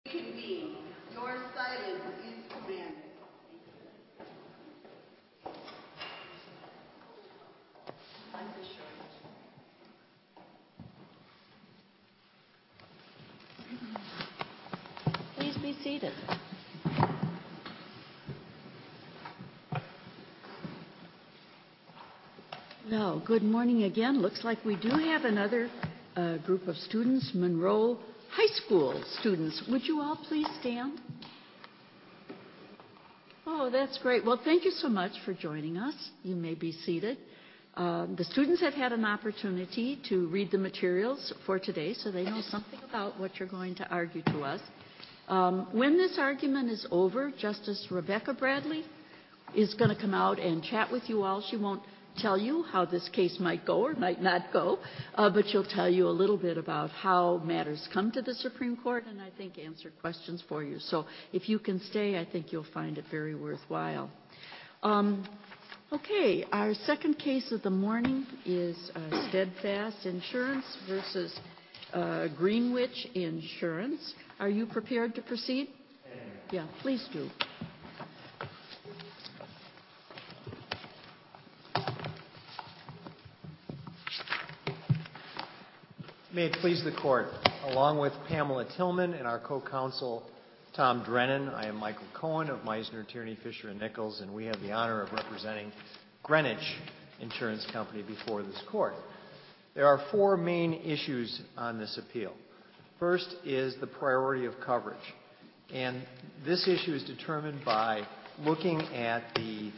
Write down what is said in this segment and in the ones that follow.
Convene. Your silence is commanded. Please be seated. Well, good morning again. Looks like we do have another group of students, Monroe High School students. Would you all please stand? Oh, that's great. Well, thank you so much for joining us. You may be seated. The students have had an opportunity to read the materials for today, so they know something about what you're going to argue to us. When this argument is over, Justice Rebecca Bradley is going to come out and chat with you all. She won't tell you how this case might go or might not go, but she'll tell you a little bit about how matters come to the Supreme Court and I think answer questions for you. So if you can stay, I think you'll find it very worthwhile. Okay, our second case of the morning is Steadfast Insurance versus Greenwich Insurance. Are you prepared to proceed? Yeah, please do. May it please the Court, along with Pamela Tillman and our co-counsel Tom Drennan, I am Michael Cohen of Meisner, Tierney, Fisher & Nichols, and we have the honor of representing Greenwich Insurance Company before this Court. There are four main issues on this appeal. First is the priority of coverage, and this issue is determined by looking at the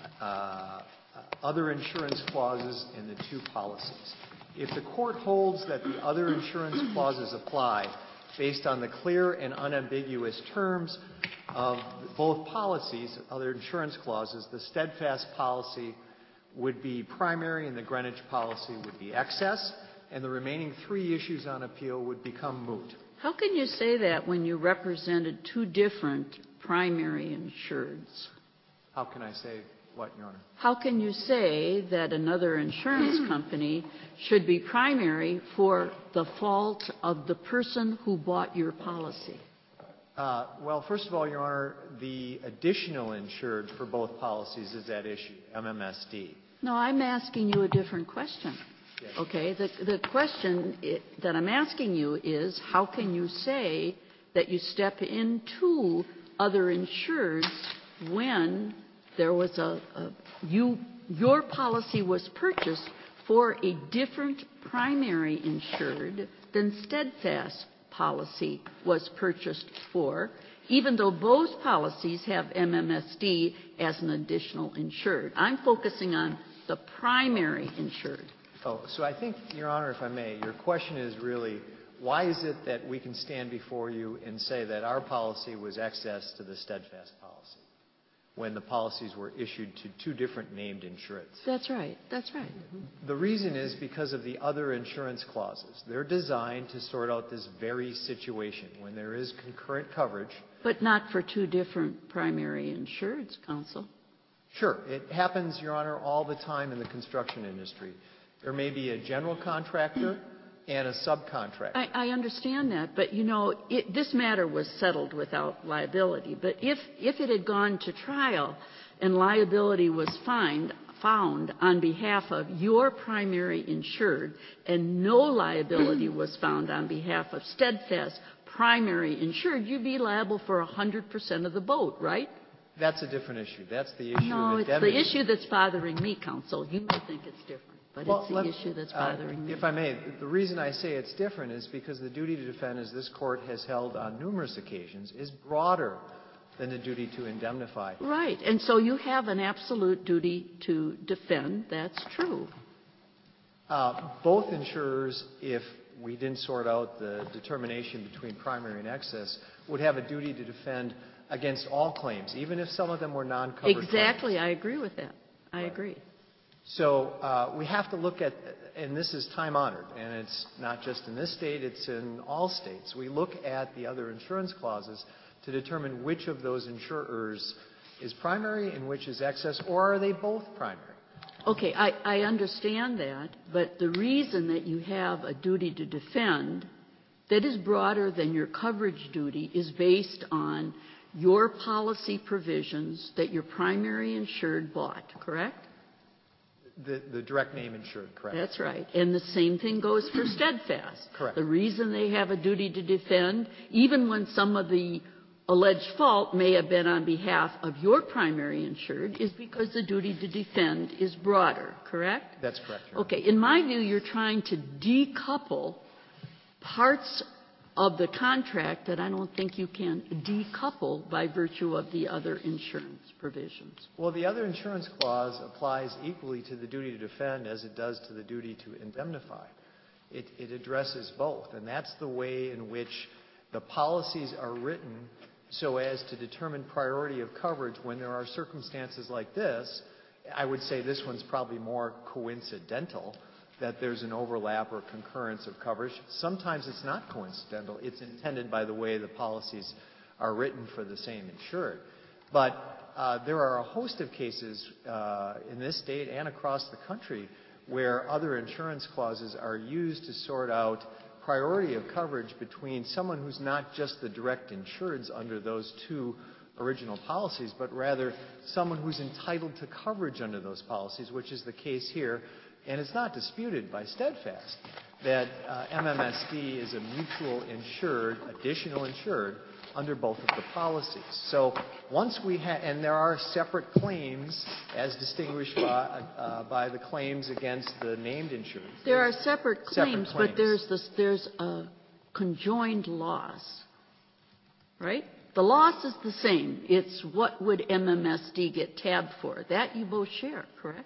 other insurance clauses in the two policies. If the Court holds that the other insurance clauses apply based on the clear and unambiguous terms of both policies, other insurance clauses, the Steadfast policy would be primary and the Greenwich policy would be excess, and the remaining three issues on appeal would become moot. How can you say that when you represented two different primary insureds? How can I say what, Your Honor? How can you say that another insurance company should be primary for the fault of the person who bought your policy? Well, first of all, Your Honor, the additional insured for both policies is at issue, MMSD. No, I'm asking you a different question. Yes. Okay, the question that I'm asking you is, how can you say that you step into other insureds when there was your policy was purchased for a different primary insured than Steadfast policy was purchased for, even though both policies have MMSD as an additional insured? I'm focusing on the primary insured. Oh, so I think, Your Honor, if I may, your question is really, why is it that we can stand before you and say that our policy was excess to the Steadfast policy when the policies were issued to two different named insureds? That's right. That's right. The reason is because of the other insurance clauses. They're designed to sort out this very situation when there is concurrent coverage. But not for two different primary insureds, counsel. Sure. It happens, Your Honor, all the time in the construction industry. There may be a general contractor and a subcontractor. I understand that, but, you know, this matter was settled without liability. But if it had gone to trial and liability was found on behalf of your primary insured and no liability was found on behalf of Steadfast primary insured, you'd be liable for 100% of the boat, right? That's a different issue. That's the issue No, of it's indemnity. the issue that's bothering me, counsel. You may think it's different. But it's the issue that's bothering me. If I may, the reason I say it's different is because the duty to defend, as this Court has held on numerous occasions, is broader than the duty to indemnify. Right. And so you have an absolute duty to defend. That's true. Both insurers, if we didn't sort out the determination between primary and excess, would have a duty to defend against all claims, even if some of them were non-covered Exactly. claims. I agree with that. I agree. So we have to look at, and this is time-honored, and it's not just in this state, it's in all states. We look at the other insurance clauses to determine which of those insurers is primary and which is excess, or are they both primary? Okay, I understand that, but the reason that you have a duty to defend that is broader than your coverage duty is based on your policy provisions that your primary insured bought, correct? The direct name insured, correct? That's right. And the same thing goes for Steadfast. Correct. The reason they have a duty to defend, even when some of the alleged fault may have been on behalf of your primary insured, is because the duty to defend is broader, correct? That's correct, Your Honor. Okay. In my view, you're trying to decouple parts of the contract that I don't think you can decouple by virtue of the other insurance provisions. Well, the other insurance clause applies equally to the duty to defend as it does to the duty to indemnify. It addresses both, and that's the way in which the policies are written so as to determine priority of coverage when there are circumstances like this. I would say this one's probably more coincidental, that there's an overlap or concurrence of coverage. Sometimes it's not coincidental. It's intended by the way the policies are written for the same insured. But there are a host of cases in this state and across the country where other insurance clauses are used to sort out priority of coverage between someone who's not just the direct insureds under those two original policies, but rather someone who's entitled to coverage under those policies, which is the case here. And it's not disputed by Steadfast that MMSD is a mutual insured, additional insured, under both of the policies. So once we have, and there are separate claims as distinguished by the claims against the named insureds. There are separate claims, but there's a conjoined loss, right? The loss is the same. It's what would MMSD get tabbed for. That you both share, correct?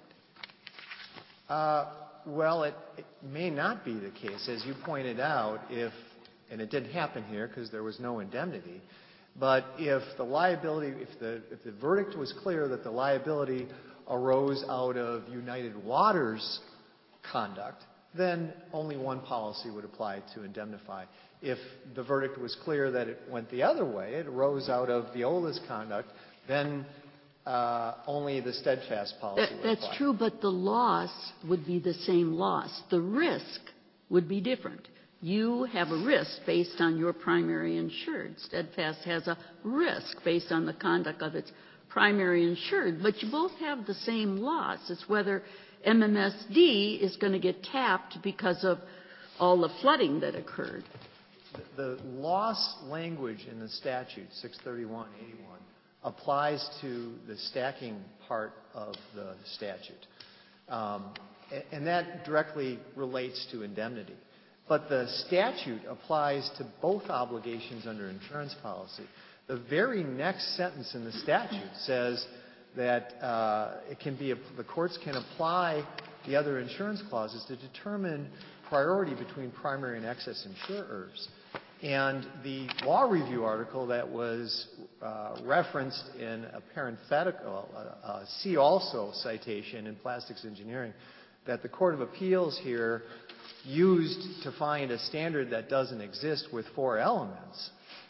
Well, it may not be the case, as you pointed out, and it didn't happen here because there was no indemnity, but if the liability, if the verdict was clear that the liability arose out of United Water's conduct, then only one policy would apply to indemnify. If the verdict was clear that it went the other way, it arose out of Viola's conduct, then only the Steadfast policy would apply. That's true, but the loss would be the same loss. The risk would be different. You have a risk based on your primary insured. Steadfast has a risk based on the conduct of its primary insured, but you both have the same loss. It's whether MMSD is going to get tapped because of all the flooding that occurred. The loss language in the statute, 631-81, applies to the stacking part of the statute. And that directly relates to indemnity. But the statute applies to both obligations under insurance policy. The very next sentence in the statute says that the courts can apply the other insurance clauses to determine priority between primary and excess insurers. And the law review article that was referenced in a parenthetical, see also citation in plastics engineering, that the Court of Appeals here used to find a standard that doesn't exist with 4 elements,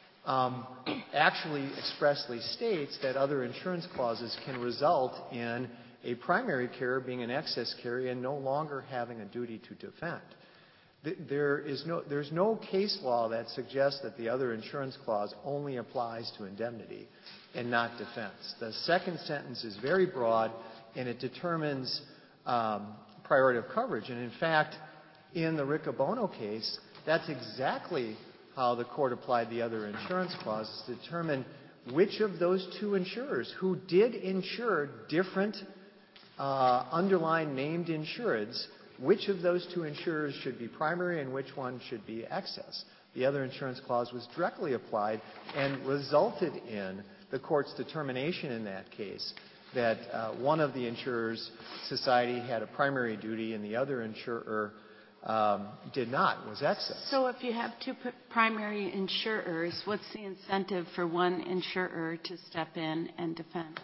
actually expressly states that other insurance clauses can result in a primary carrier being an excess carrier and no longer having a duty to defend. There's no case law that suggests that the other insurance clause only applies to indemnity and not defense. The second sentence is very broad, and it determines priority of coverage. And in fact, in the Riccobono case, that's exactly how the court applied the other insurance clauses to determine which of those two insurers who did insure different underlying named insureds, which of those two insurers should be primary and which one should be excess. The other insurance clause was directly applied and resulted in the court's determination in that case that one of the insurers' society had a primary duty and the other insurer did not, was excess. So if you have two primary insurers, what's the incentive for one insurer to step in and defend?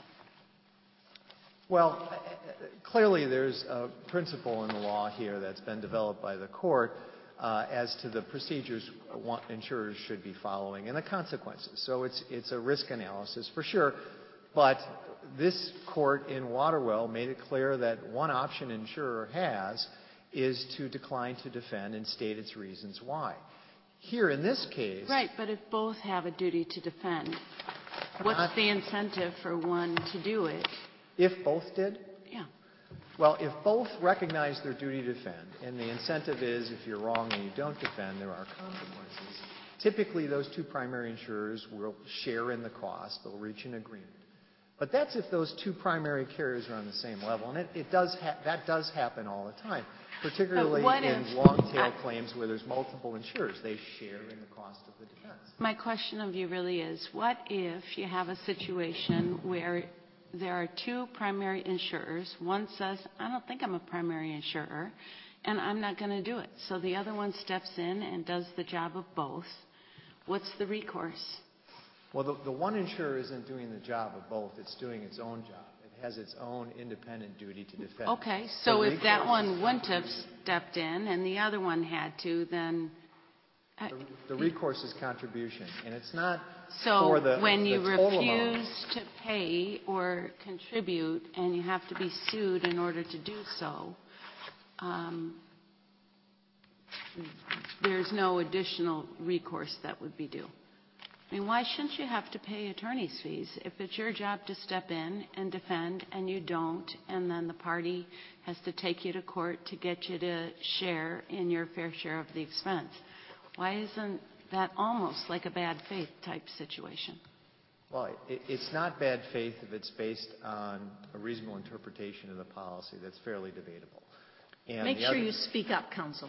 Well, clearly there's a principle in the law here that's been developed by the court as to the procedures insurers should be following and the consequences. So it's a risk analysis for sure, but this court in Waterwell made it clear that one option an insurer has is to decline to defend and state its reasons why. Here in this case... Right, but if both have a duty to defend, what's the incentive for one to do it? If both did? Yeah. Well, if both recognize their duty to defend, and the incentive is if you're wrong and you don't defend, there are consequences, typically those two primary insurers will share in the cost. They'll reach an agreement. But that's if those two primary carriers are on the same level, and that does happen all the time, particularly in long-tail claims where there's multiple insurers. They share in the cost of the defense. My question of you really is, what if you have a situation where there are two primary insurers? One says, I don't think I'm a primary insurer, and I'm not going to do it. So the other one steps in and does the job of both. What's the recourse? Well, the one insurer isn't doing the job of both. It's doing its own job. It has its own independent duty to defend. Okay, so if that one wouldn't have stepped in and the other one had to, then... The recourse is contribution, and it's not so for the when you total refuse amount. to pay or contribute and you have to be sued in order to do so, there's no additional recourse that would be due. I mean, why shouldn't you have to pay attorney's fees if it's your job to step in and defend and you don't, and then the party has to take you to court to get you to share in your fair share of the expense? Why isn't that almost like a bad faith type situation? Well, it's not bad faith if it's based on a reasonable interpretation of the policy. That's fairly debatable. And Make sure you speak up, counsel.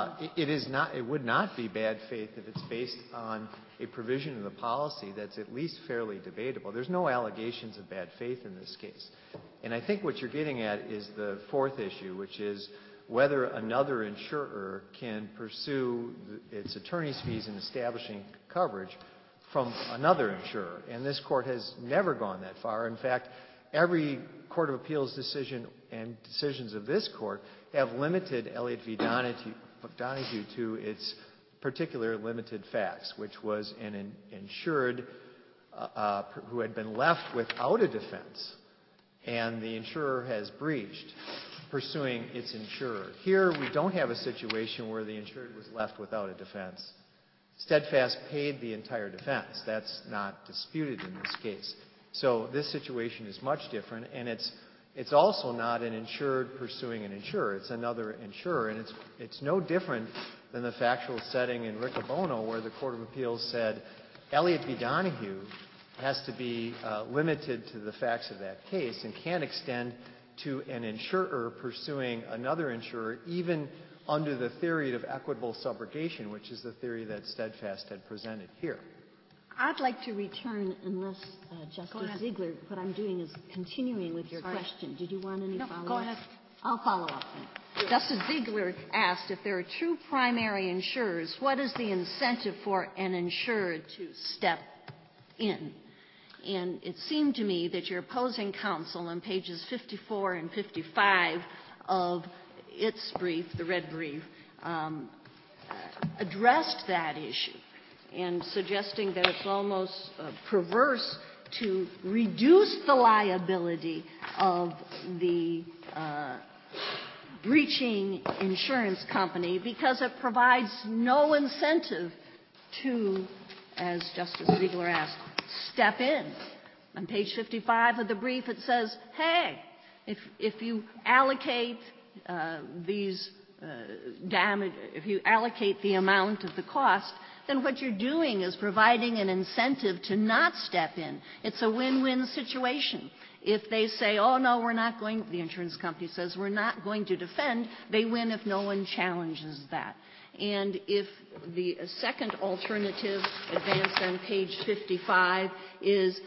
It would not be bad faith if it's based on a provision of the policy that's at least fairly debatable. There's no allegations of bad faith in this case. And I think what you're getting at is the fourth issue, which is whether another insurer can pursue its attorney's fees in establishing coverage from another insurer. And this court has never gone that far. In fact, every Court of Appeals decision and decisions of this court have limited Elliott v. Donahue to its particular limited facts, which was an insured who had been left without a defense, and the insurer has breached, pursuing its insurer. Here, we don't have a situation where the insured was left without a defense. Steadfast paid the entire defense. That's not disputed in this case. So this situation is much different, and it's also not an insured pursuing an insurer. It's another insurer, and it's no different than the factual setting in Riccobono where the Court of Appeals said Elliott v. Donahue has to be limited to the facts of that case and can't extend to an insurer pursuing another insurer, even under the theory of equitable subrogation, which is the theory that Steadfast had presented here. I'd like to return, unless Justice Ziegler, what I'm doing is continuing with your question. Did you want any follow-up? No, go ahead. I'll follow up then. Justice Ziegler asked if there are two primary insurers, what is the incentive for an insurer to step in? And it seemed to me that your opposing counsel on pages 54 and 55 of its brief, the red brief, addressed that issue, and suggesting that it's almost perverse to reduce the liability of the breaching insurance company because it provides no incentive to, as Justice Ziegler asked, step in. On page 55 of the brief, it says, hey, if you allocate these damage, if you allocate the amount of the cost, then what you're doing is providing an incentive to not step in. It's a win-win situation. If they say, oh, no, we're not going, the insurance company says, we're not going to defend, they win if no one challenges that. And if the second alternative advanced on page 55 is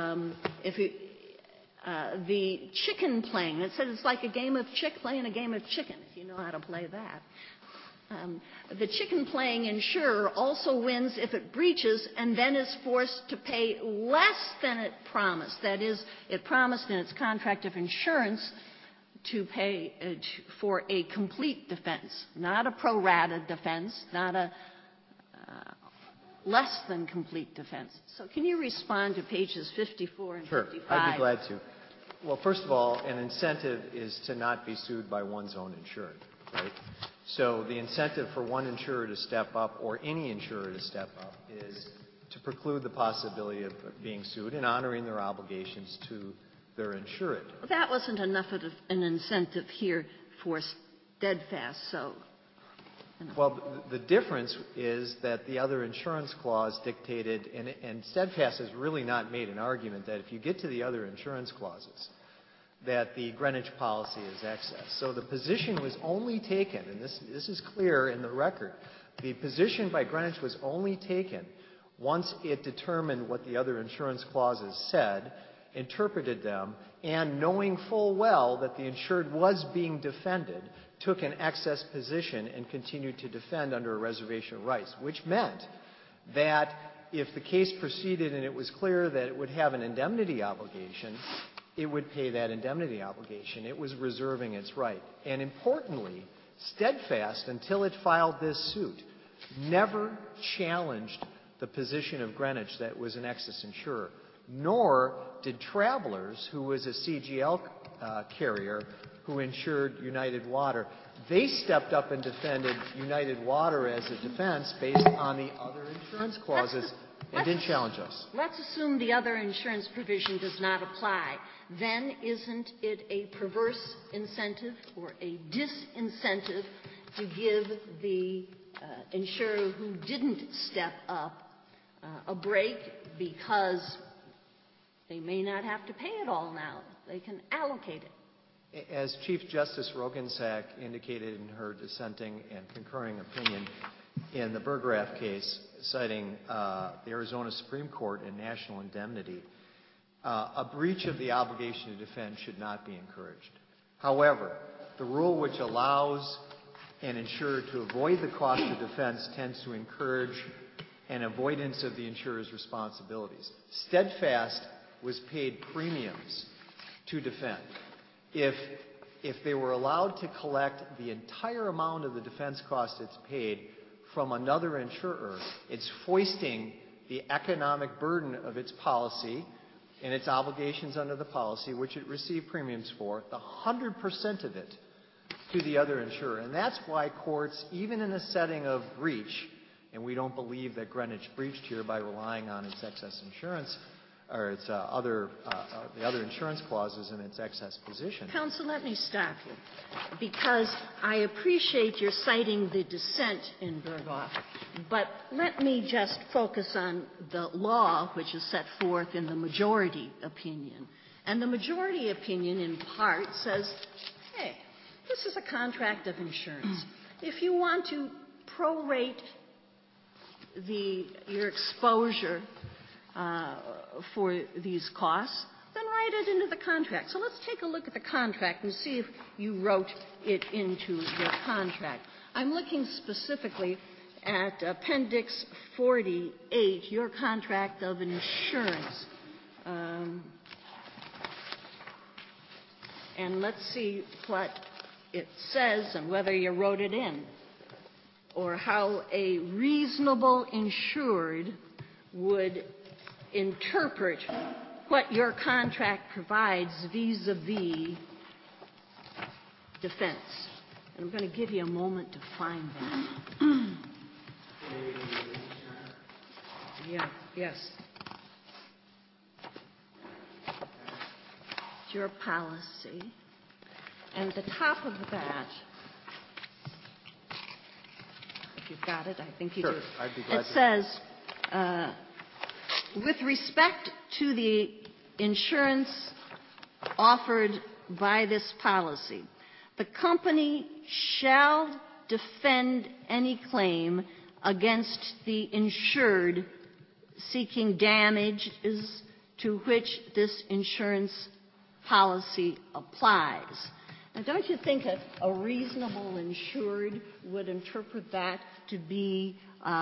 the chicken playing. It says it's like a game of playing a game of chicken, if you know how to play that. The chicken playing insurer also wins if it breaches and then is forced to pay less than it promised. That is, it promised in its contract of insurance to pay for a complete defense, not a pro rata defense, not a less than complete defense. So can you respond to pages 54 and 55? Sure, I'd be glad to. Well, first of all, an incentive is to not be sued by one's own insured, right? So the incentive for one insurer to step up, or any insurer to step up, is to preclude the possibility of being sued and honoring their obligations to their insured. That wasn't enough of an incentive here for Steadfast, so. Well, the difference is that the other insurance clause dictated, and Steadfast has really not made an argument that if you get to the other insurance clauses, that the Greenwich policy is excess. So the position was only taken, and this is clear in the record, the position by Greenwich was only taken once it determined what the other insurance clauses said, interpreted them, and knowing full well that the insured was being defended, took an excess position and continued to defend under a reservation of rights, which meant that if the case proceeded and it was clear that it would have an indemnity obligation, it would pay that indemnity obligation. It was reserving its right. And importantly, Steadfast, until it filed this suit, never challenged the position of Greenwich that it was an excess insurer, nor did Travelers, who was a CGL carrier who insured United Water. They stepped up and defended United Water as a defense based on the other insurance clauses and didn't challenge us. Let's assume the other insurance provision does not apply. Then isn't it a perverse incentive or a disincentive to give the insurer who didn't step up a break because they may not have to pay it all now? They can allocate it. As Chief Justice Roggensack indicated in her dissenting and concurring opinion in the Burgraff case, citing the Arizona Supreme Court and national indemnity, a breach of the obligation to defend should not be encouraged. However, the rule which allows an insurer to avoid the cost of defense tends to encourage an avoidance of the insurer's responsibilities. Steadfast was paid premiums to defend. If they were allowed to collect the entire amount of the defense cost it's paid from another insurer, it's foisting the economic burden of its policy and its obligations under the policy, which it received premiums for, the 100% of it to the other insurer. And that's why courts, even in a setting of breach, and we don't believe that Greenwich breached here by relying on its excess insurance, or its the other insurance clauses in its excess position. Counsel, let me stop you, because I appreciate your citing the dissent in Burgraff, but let me just focus on the law which is set forth in the majority opinion. And the majority opinion, in part, says, hey, this is a contract of insurance. If you want to prorate your exposure for these costs, then write it into the contract. So let's take a look at the contract and see if you wrote it into your contract. I'm looking specifically at Appendix 48, your contract of insurance. And let's see what it says and whether you wrote it in, or how a reasonable insured would interpret what your contract provides vis-a-vis defense. And I'm going to give you a moment to find that. Yes. It's your policy. And at the top of that, if you've got it, I think you do. I'd be glad it says, with respect to the insurance offered by this policy, the company shall defend any claim against the insured seeking damages to which this insurance policy applies. Now, don't you think a reasonable insured would interpret that to be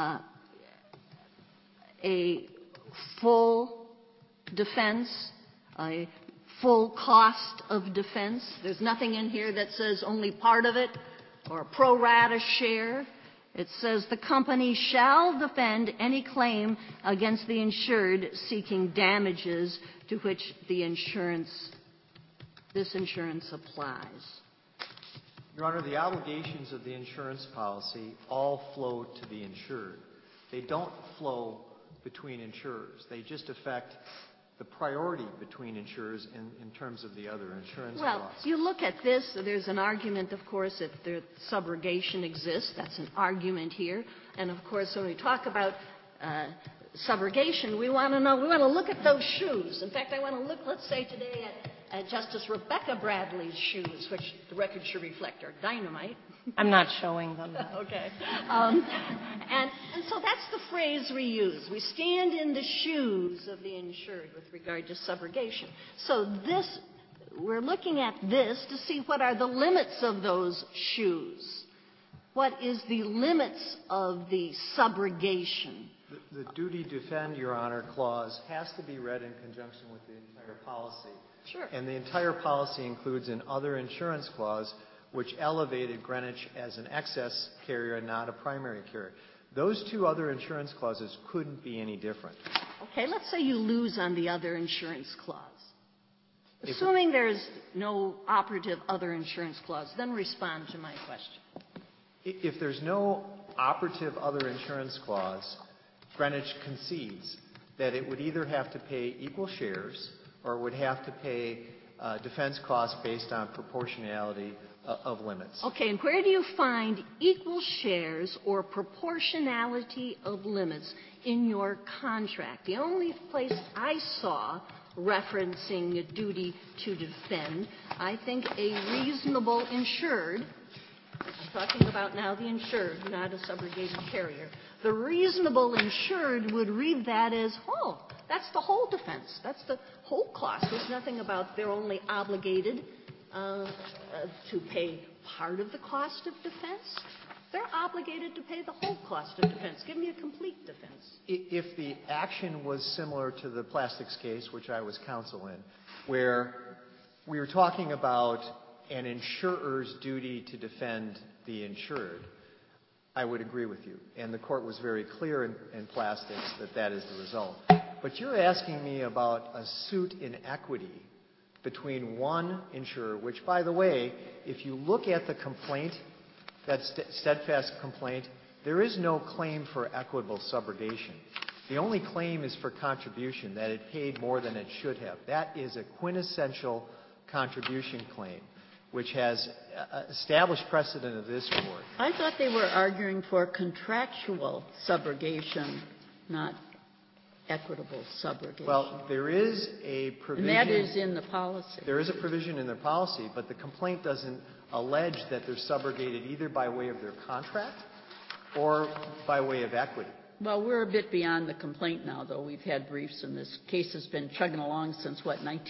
a full defense, a full cost of defense? There's nothing in here that says only part of it or a pro rata share. It says the company shall defend any claim against the insured seeking damages to which this insurance applies. Your Honor, the obligations of the insurance policy all flow to the insured. They don't flow between insurers. They just affect the priority between insurers in terms of the other insurance Well, costs. you look at this, there's an argument, of course, if the subrogation exists. That's an argument here. And, of course, when we talk about subrogation, we want to look at those shoes. In fact, I want to look, let's say today, at Justice Rebecca Bradley's shoes, which the record should reflect are dynamite. I'm not showing them. Okay. And so that's the phrase we use. We stand in the shoes of the insured with regard to subrogation. So we're looking at this to see what are the limits of those shoes. What is the limits of the subrogation? The duty to defend, Your Honor, clause has to be read in conjunction with the entire policy. Sure. And the entire policy includes an other insurance clause which elevated Greenwich as an excess carrier and not a primary carrier. Those two other insurance clauses couldn't be any different. Okay, let's say you lose on the other insurance clause. Assuming there's no operative other insurance clause, then respond to my question. If there's no operative other insurance clause, Greenwich concedes that it would either have to pay equal shares or would have to pay defense costs based on proportionality of limits. Okay, and where do you find equal shares or proportionality of limits in your contract? The only place I saw referencing a duty to defend, I think a reasonable insured, I'm talking about now the insured, not a subrogated carrier, the reasonable insured would read that as, oh, that's the whole defense. That's the whole cost. There's nothing about they're only obligated to pay part of the cost of defense. They're obligated to pay the whole cost of defense. Give me a complete defense. If the action was similar to the plastics case, which I was counsel in, where we were talking about an insurer's duty to defend the insured, I would agree with you. And the court was very clear in plastics that that is the result. But you're asking me about a suit in equity between one insurer, which, by the way, if you look at the complaint, that steadfast complaint, there is no claim for equitable subrogation. The only claim is for contribution, that it paid more than it should have. That is a quintessential contribution claim, which has established precedent of this court. I thought they were arguing for contractual subrogation, not equitable subrogation. Well, there is a provision. And that is in the policy. There is a provision in their policy, but the complaint doesn't allege that they're subrogated either by way of their contract or by way of equity. Well, we're a bit beyond the complaint now, though. We've had briefs, and this case has been chugging along since,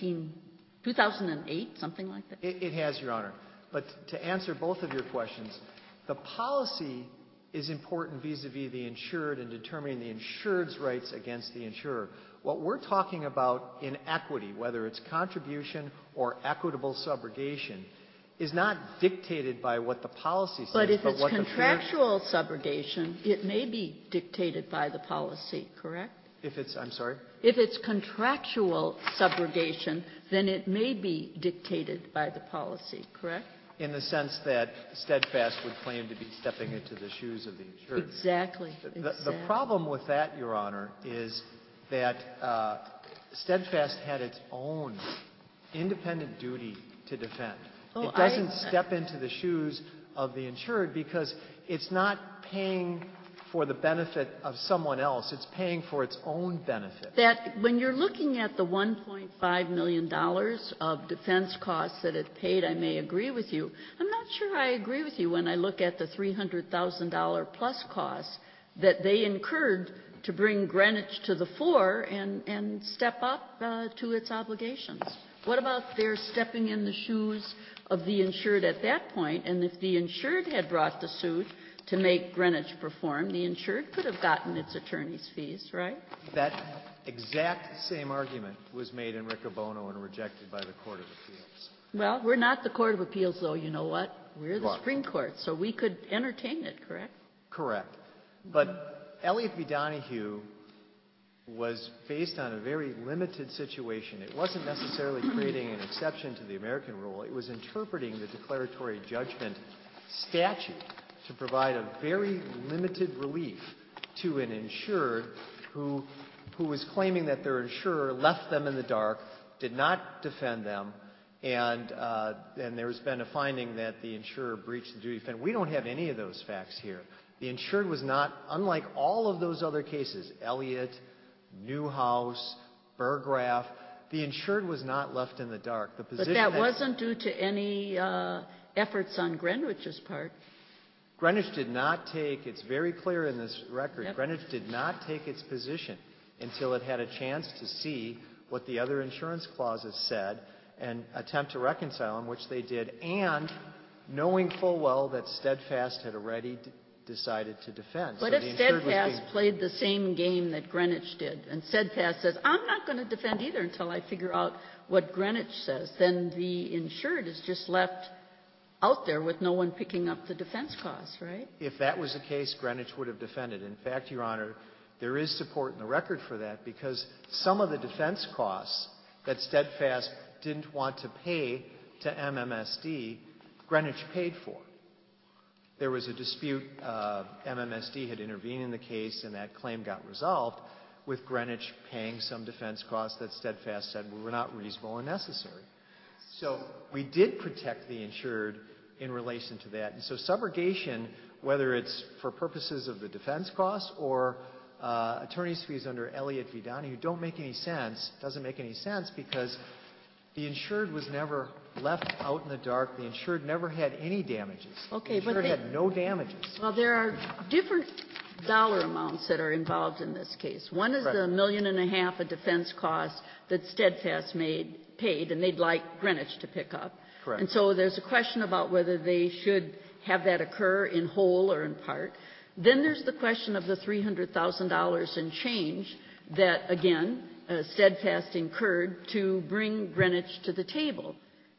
2008, something like that? It has, Your Honor. But to answer both of your questions, the policy is important vis-a-vis the insured in determining the insured's rights against the insurer. What we're talking about in equity, whether it's contribution or equitable subrogation, is not dictated by what the policy says. But if it's what contractual subrogation, it may be dictated by the policy, correct? I'm sorry? If it's contractual subrogation, then it may be dictated by the policy, correct? In the sense that Steadfast would claim to be stepping into the shoes of the insured. Exactly. The problem with that, Your Honor, is that Steadfast had its own independent duty to defend. It doesn't step into the shoes of the insured because it's not paying for the benefit of someone else. It's paying for its own benefit. That when you're looking at the $1.5 million of defense costs that it paid, I may agree with you. I'm not sure I agree with you when I look at the $300,000 plus costs that they incurred to bring Greenwich to the fore and step up to its obligations. What about their stepping in the shoes of the insured at that point? And if the insured had brought the suit to make Greenwich perform, the insured could have gotten its attorney's fees, right? That exact same argument was made in Riccobono and rejected by the Court of Appeals. Well, we're not the Court of Appeals, though. You know what? We're the Supreme Court, so we could entertain it, correct? Correct. But Elliott v. Donahue was based on a very limited situation. It wasn't necessarily creating an exception to the American rule. It was interpreting the declaratory judgment statute to provide a very limited relief to an insured who was claiming that their insurer left them in the dark, did not defend them, and there's been a finding that the insurer breached the duty to defend. We don't have any of those facts here. The insured was not, unlike all of those other cases, Elliott, Newhouse, Burgraff, the insured was not left in the dark. The position But that wasn't due to any efforts on Greenwich's part. Greenwich did not take, it's very clear in this record, Yep. Greenwich did not take its position until it had a chance to see what the other insurance clauses said and attempt to reconcile them, which they did, and knowing full well that Steadfast had already decided to defend. But So if the insured was Steadfast played the same game that Greenwich did, and Steadfast says, I'm not going to defend either until I figure out what Greenwich says, then the insured is just left out there with no one picking up the defense costs, right? If that was the case, Greenwich would have defended. In fact, Your Honor, there is support in the record for that because some of the defense costs that Steadfast didn't want to pay to MMSD, Greenwich paid for. There was a dispute. MMSD had intervened in the case, and that claim got resolved with Greenwich paying some defense costs that Steadfast said were not reasonable and necessary. So we did protect the insured in relation to that. And so subrogation, whether it's for purposes of the defense costs or attorney's fees under Elliott v. Donahue, doesn't make any sense because the insured was never left out in the dark. The insured never had any damages. Okay, the insured had no damages. Well, there are different dollar amounts that are involved in this case. One is Correct. the $1.5 million of defense costs that Steadfast paid, and they'd like Greenwich to pick up. Correct. And so there's a question about whether they should have that occur in whole or in part. Then there's the question of the $300,000 in change that, again, Steadfast incurred to bring Greenwich to the table.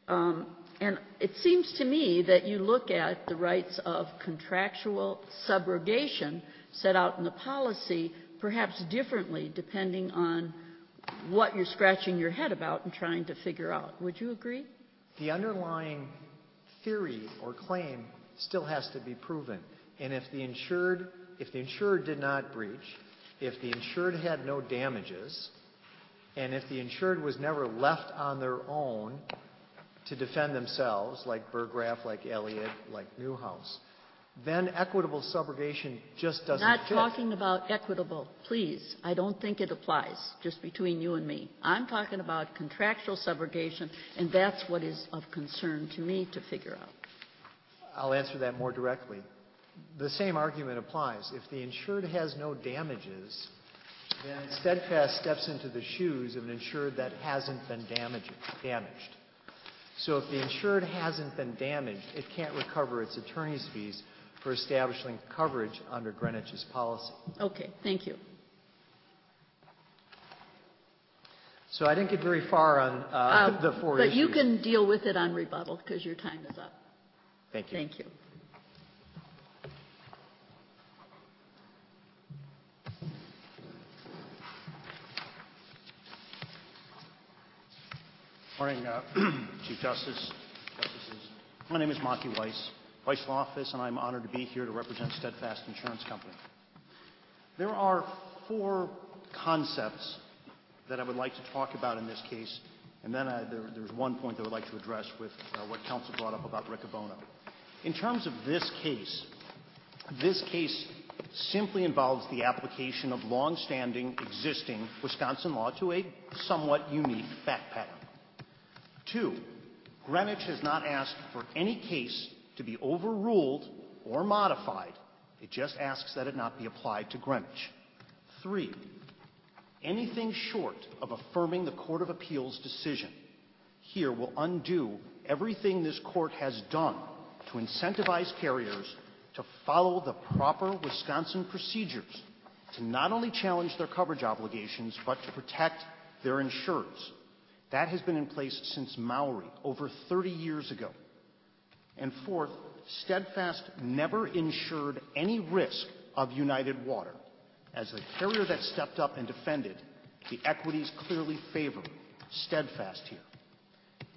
And it seems to me that you look at the rights of contractual subrogation set out in the policy perhaps differently depending on what you're scratching your head about and trying to figure out. Would you agree? The underlying theory or claim still has to be proven. And if the insured did not breach, if the insured had no damages, and if the insured was never left on their own to defend themselves, like Burgraff, like Elliott, like Newhouse, then equitable subrogation just doesn't Not fit. talking about equitable, please. I don't think it applies, just between you and me. I'm talking about contractual subrogation, and that's what is of concern to me to figure out. I'll answer that more directly. The same argument applies. If the insured has no damages, then Steadfast steps into the shoes of an insured that hasn't been damaged. So if the insured hasn't been damaged, it can't recover its attorney's fees for establishing coverage under Greenwich's policy. Okay, thank you. So I didn't get very far on the four issues. But you can deal with it on rebuttal because your time is up. Thank you. Thank you. Morning, Chief Justice, Justices. My name is Monty Weiss, Weiss Law Office, and I'm honored to be here to represent Steadfast Insurance Company. There are four concepts that I would like to talk about in this case, and then there's one point that I would like to address with what counsel brought up about Riccobono. In terms of this case simply involves the application of long-standing, existing Wisconsin law to a somewhat unique fact pattern. 2, Greenwich has not asked for any case to be overruled or modified. It just asks that it not be applied to Greenwich. 3, anything short of affirming the Court of Appeals decision here will undo everything this court has done to incentivize carriers to follow the proper Wisconsin procedures to not only challenge their coverage obligations, but to protect their insurers. That has been in place since Maori, over 30 years ago. And 4th, Steadfast never insured any risk of United Water. As the carrier that stepped up and defended, the equities clearly favor Steadfast here.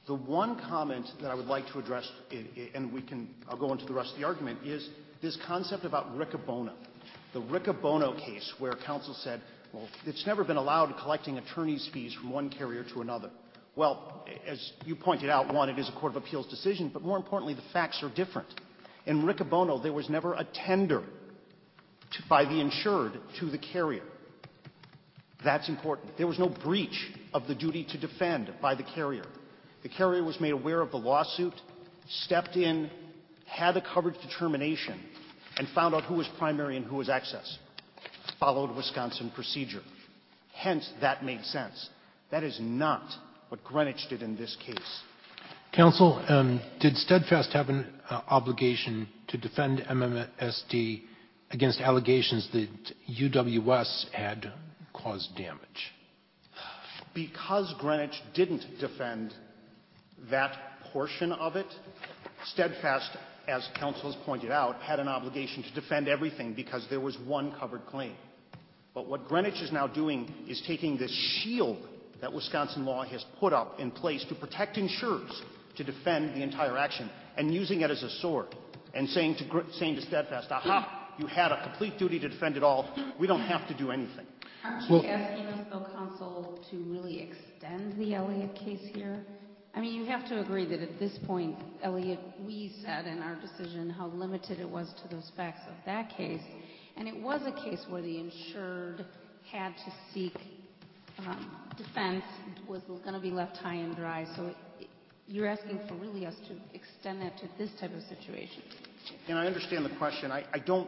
The one comment that I would like to address, and I'll go into the rest of the argument, is this concept about Riccobono. The Riccobono case where counsel said, well, it's never been allowed collecting attorney's fees from one carrier to another. Well, as you pointed out, one, it is a court of appeals decision, but more importantly, the facts are different. In Riccobono, there was never a tender by the insured to the carrier. That's important. There was no breach of the duty to defend by the carrier. The carrier was made aware of the lawsuit, stepped in, had a coverage determination, and found out who was primary and who was excess. Followed Wisconsin procedure. Hence, that made sense. That is not what Greenwich did in this case. Counsel, did Steadfast have an obligation to defend MMSD against allegations that UWS had caused damage? Because Greenwich didn't defend that portion of it, Steadfast, as counsel has pointed out, had an obligation to defend everything because there was one covered claim. But what Greenwich is now doing is taking this shield that Wisconsin law has put up in place to protect insurers to defend the entire action and using it as a sword and saying to Steadfast, aha, you had a complete duty to defend it all. We don't have to do anything. Aren't you asking us, though, counsel, to really extend the Elliott case here? I mean, you have to agree that at this point, Elliott, we said in our decision how limited it was to those facts of that case. And it was a case where the insured had to seek defense, was going to be left high and dry. So you're asking for really us to extend that to this type of situation. And I understand the question. I don't.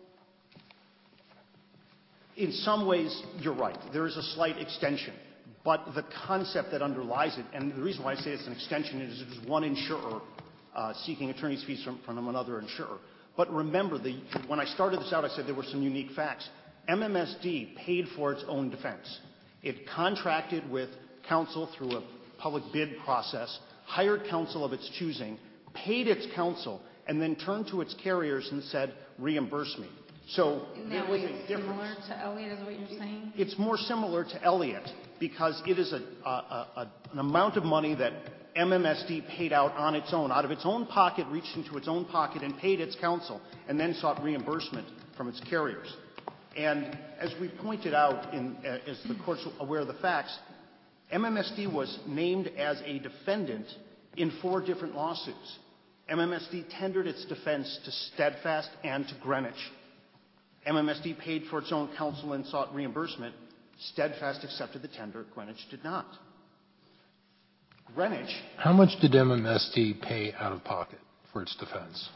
In some ways, you're right. There is a slight extension. But the concept that underlies it, and the reason why I say it's an extension is it is one insurer seeking attorney's fees from another insurer. But remember, when I started this out, I said there were some unique facts. MMSD paid for its own defense. It contracted with counsel through a public bid process, hired counsel of its choosing, paid its counsel, and then turned to its carriers and said, reimburse me. So there was a difference. Similar to Elliott is what you're saying? It's more similar to Elliott because it is an amount of money that MMSD paid out on its own, out of its own pocket, reached into its own pocket and paid its counsel, and then sought reimbursement from its carriers. And as we pointed out, as the Court's aware of the facts, MMSD was named as a defendant in 4 different lawsuits. MMSD tendered its defense to Steadfast and to Greenwich. MMSD paid for its own counsel and sought reimbursement. Steadfast accepted the tender. Greenwich did not. Greenwich. How much did MMSD pay out of pocket for its defense?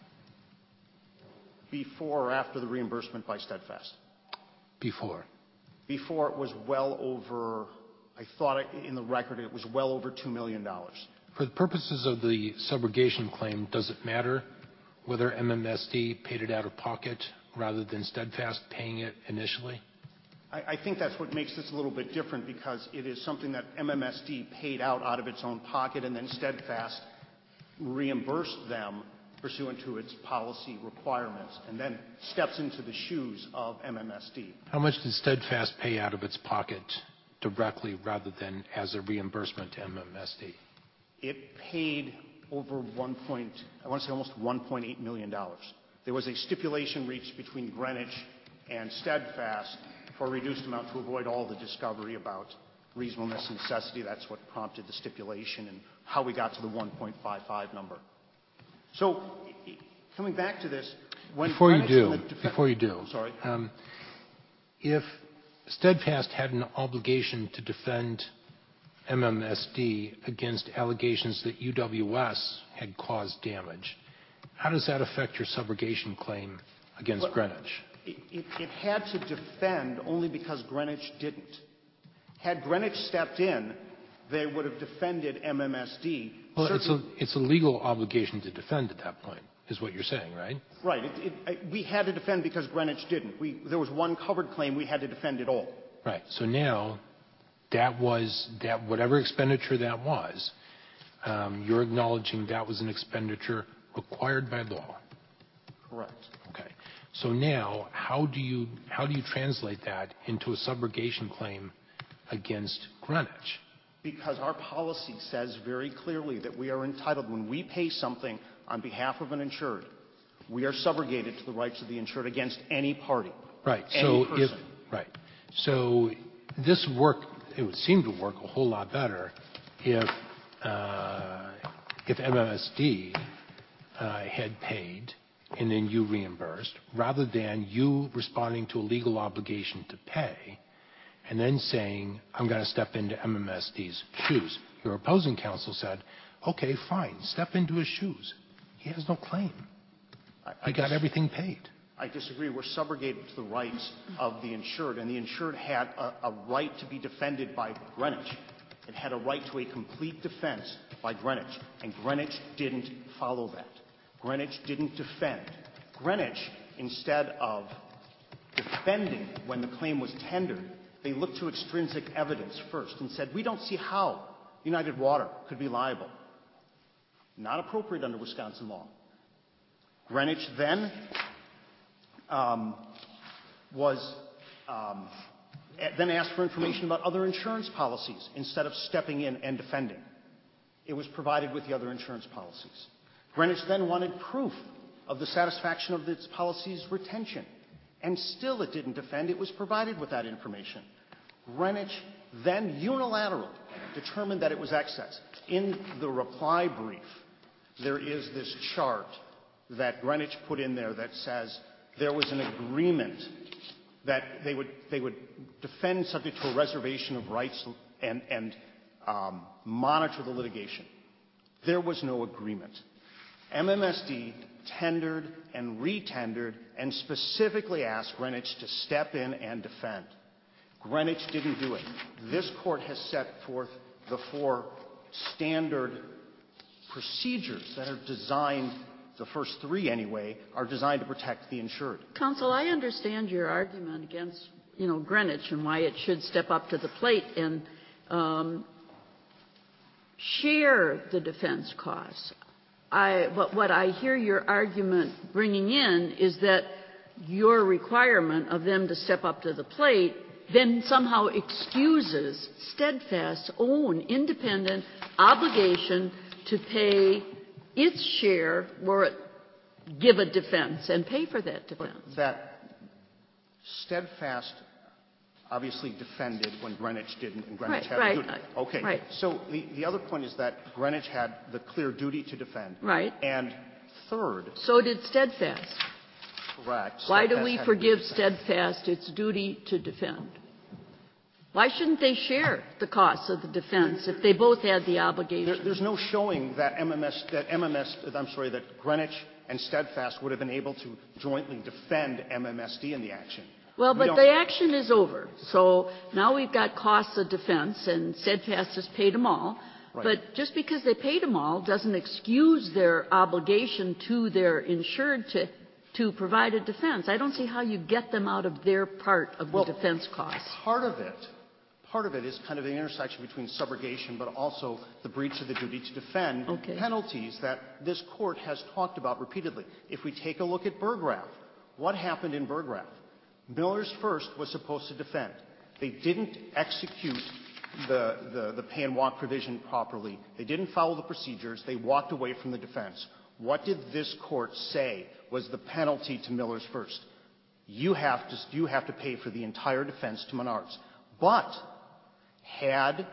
Before or after the reimbursement by Steadfast? Before. Before it was well over, I thought in the record it was well over $2 million. For the purposes of the subrogation claim, does it matter whether MMSD paid it out of pocket rather than Steadfast paying it initially? I think that's what makes this a little bit different because it is something that MMSD paid out of its own pocket and then Steadfast reimbursed them pursuant to its policy requirements and then steps into the shoes of MMSD. How much did Steadfast pay out of its pocket directly rather than as a reimbursement to MMSD? It paid over almost $1.8 million. There was a stipulation reached between Greenwich and Steadfast for a reduced amount to avoid all the discovery about reasonableness and necessity. That's what prompted the stipulation and how we got to the 1.55 number. So, coming back to this, before you do, sorry. If Steadfast had an obligation to defend MMSD against allegations that UWS had caused damage, how does that affect your subrogation claim against Greenwich? It had to defend only because Greenwich didn't. Had Greenwich stepped in, they would have defended MMSD. Well, it's a legal obligation to defend at that point, is what you're saying, right? Right. We had to defend because Greenwich didn't. There was one covered claim. We had to defend it all. Right. So now, whatever expenditure that was, you're acknowledging that was an expenditure required by law. Correct. Okay. So now, how do you translate that into a subrogation claim against Greenwich? Because our policy says very clearly that we are entitled, when we pay something on behalf of an insured, we are subrogated to the rights of the insured against any party. Right. Any person. So this it would seem to work a whole lot better if MMSD had paid and then you reimbursed, rather than you responding to a legal obligation to pay and then saying, I'm going to step into MMSD's shoes. Your opposing counsel said, okay, fine, step into his shoes. He has no claim. He got everything paid. I disagree. We're subrogated to the rights of the insured, and the insured had a right to be defended by Greenwich. It had a right to a complete defense by Greenwich, and Greenwich didn't follow that. Greenwich didn't defend. Greenwich, instead of defending when the claim was tendered, they looked to extrinsic evidence first and said, we don't see how United Water could be liable. Not appropriate under Wisconsin law. Greenwich then then asked for information about other insurance policies instead of stepping in and defending. It was provided with the other insurance policies. Greenwich then wanted proof of the satisfaction of its policy's retention, and still it didn't defend. It was provided with that information. Greenwich then unilaterally determined that it was excess. In the reply brief, there is this chart that Greenwich put in there that says there was an agreement that they would defend subject to a reservation of rights and monitor the litigation. There was no agreement. MMSD tendered and retendered and specifically asked Greenwich to step in and defend. Greenwich didn't do it. This court has set forth the 4 standard procedures that are designed, the first 3 anyway, are designed to protect the insured. Counsel, I understand your argument against, Greenwich and why it should step up to the plate and share the defense costs. But what I hear your argument bringing in is that your requirement of them to step up to the plate then somehow excuses Steadfast's own independent obligation to pay its share or give a defense and pay for that defense. But that Steadfast obviously defended when Greenwich didn't, and Greenwich had the duty. Okay. Right. So the other point is that Greenwich had the clear duty to defend. Right. And third. So did Steadfast. Correct. Why do we forgive Steadfast its duty to defend? Why shouldn't they share the costs of the defense if they both had the obligation? There's no showing that that Greenwich and Steadfast would have been able to jointly defend MMSD in the action. Well, but the action is over. So now we've got costs of defense, and Steadfast has paid them all. Right. But just because they paid them all doesn't excuse their obligation to their insured to provide a defense. I don't see how you get them out of their part of the defense costs. Part of it is kind of the intersection between subrogation but also the breach of the duty to defend penalties that this court has talked about repeatedly. If we take a look at Burgraff, what happened in Burgraff? Miller's First was supposed to defend. They didn't execute the pay and walk provision properly. They didn't follow the procedures. They walked away from the defense. What did this court say was the penalty to Miller's First? You have to pay for the entire defense to Menards. But had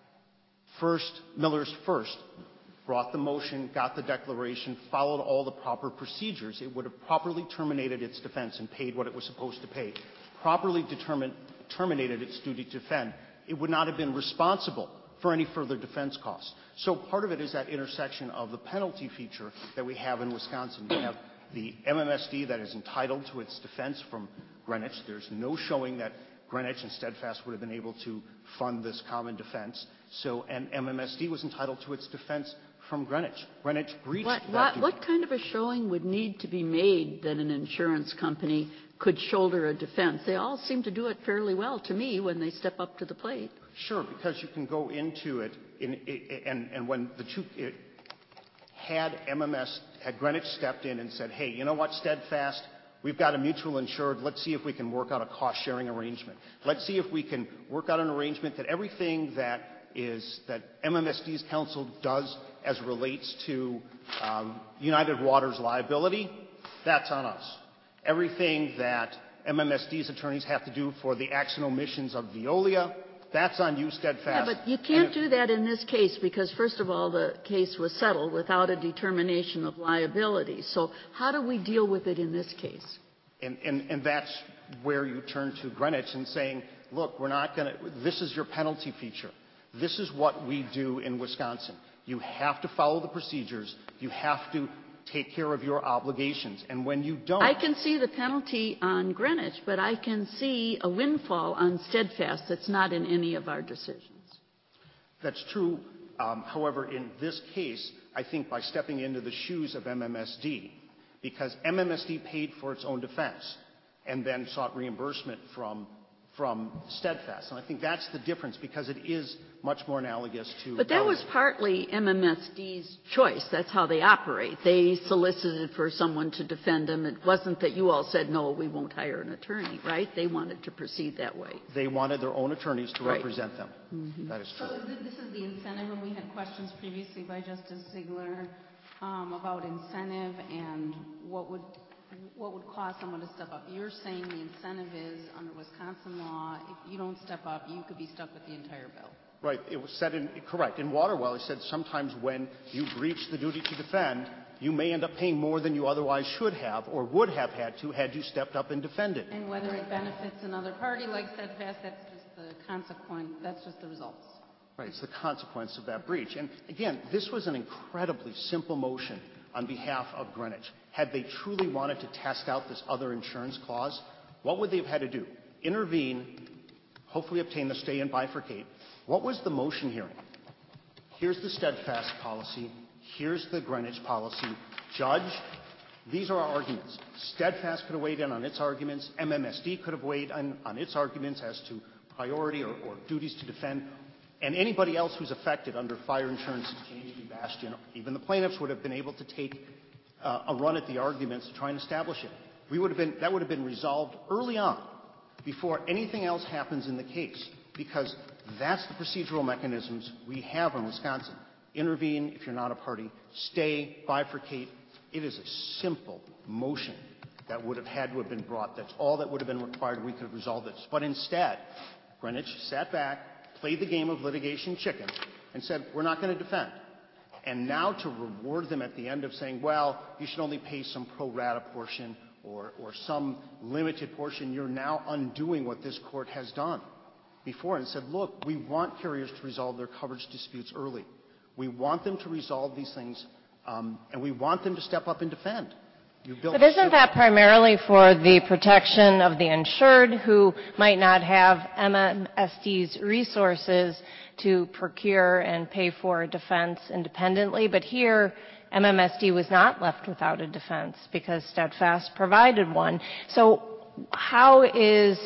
Miller's First brought the motion, got the declaration, followed all the proper procedures, it would have properly terminated its defense and paid what it was supposed to pay, properly terminated its duty to defend. It would not have been responsible for any further defense costs. So part of it is that intersection of the penalty feature that we have in Wisconsin. We have the MMSD that is entitled to its defense from Greenwich. There's no showing that Greenwich and Steadfast would have been able to fund this common defense. And MMSD was entitled to its defense from Greenwich. Greenwich breached that duty. What kind of a showing would need to be made that an insurance company could shoulder a defense? They all seem to do it fairly well to me when they step up to the plate. Sure, because you can go into it and when the two had Greenwich stepped in and said, hey, you know what, Steadfast, we've got a mutual insured. Let's see if we can work out a cost-sharing arrangement. Let's see if we can work out an arrangement that everything that is that MMSD's counsel does as relates to United Water's liability, that's on us. Everything that MMSD's attorneys have to do for the acts and omissions of Veolia, that's on you, Steadfast. Yeah, but you can't do that in this case because, first of all, the case was settled without a determination of liability. So how do we deal with it in this case? And that's where you turn to Greenwich and saying, look, we're not going to – this is your penalty feature. This is what we do in Wisconsin. You have to follow the procedures. You have to take care of your obligations. And when you don't – I can see the penalty on Greenwich, but I can see a windfall on Steadfast that's not in any of our decisions. That's true. However, in this case, I think by stepping into the shoes of MMSD, because MMSD paid for its own defense and then sought reimbursement from Steadfast. And I think that's the difference because it is much more analogous to... But that was partly MMSD's choice. That's how they operate. They solicited for someone to defend them. It wasn't that you all said, no, we won't hire an attorney, right? They wanted to proceed that way. They wanted their own attorneys to represent them. Mm-hmm. That is true. So this is the incentive, and we had questions previously by Justice Ziegler about incentive and what would cause someone to step up. You're saying the incentive is under Wisconsin law, if you don't step up, you could be stuck with the entire bill. Right. It was said correct. In Waterwell, it said sometimes when you breach the duty to defend, you may end up paying more than you otherwise should have or would have had to had you stepped up and defended. And whether it benefits another party like Steadfast, that's just the consequence, that's just the results. Right. It's the consequence of that breach. And again, this was an incredibly simple motion on behalf of Greenwich. Had they truly wanted to test out this other insurance clause, what would they have had to do? Intervene, hopefully obtain the stay and bifurcate. What was the motion hearing? Here's the Steadfast policy. Here's the Greenwich policy. Judge, these are our arguments. Steadfast could have weighed in on its arguments. MMSD could have weighed in on its arguments as to priority or duties to defend. And anybody else who's affected under fire insurance exchange v. Bastion, even the plaintiffs would have been able to take a run at the arguments to try and establish it. That would have been resolved early on before anything else happens in the case, because that's the procedural mechanisms we have in Wisconsin. Intervene if you're not a party. Stay, bifurcate. It is a simple motion that would have had to have been brought. That's all that would have been required. We could have resolved this. But instead, Greenwich sat back, played the game of litigation chicken, and said, we're not going to defend. And now to reward them at the end of saying, well, you should only pay some pro rata portion or some limited portion, you're now undoing what this court has done before and said, look, we want carriers to resolve their coverage disputes early. We want them to resolve these things, and we want them to step up and defend. But isn't that primarily for the protection of the insured who might not have MMSD's resources to procure and pay for a defense independently? But here, MMSD was not left without a defense because Steadfast provided one. So how is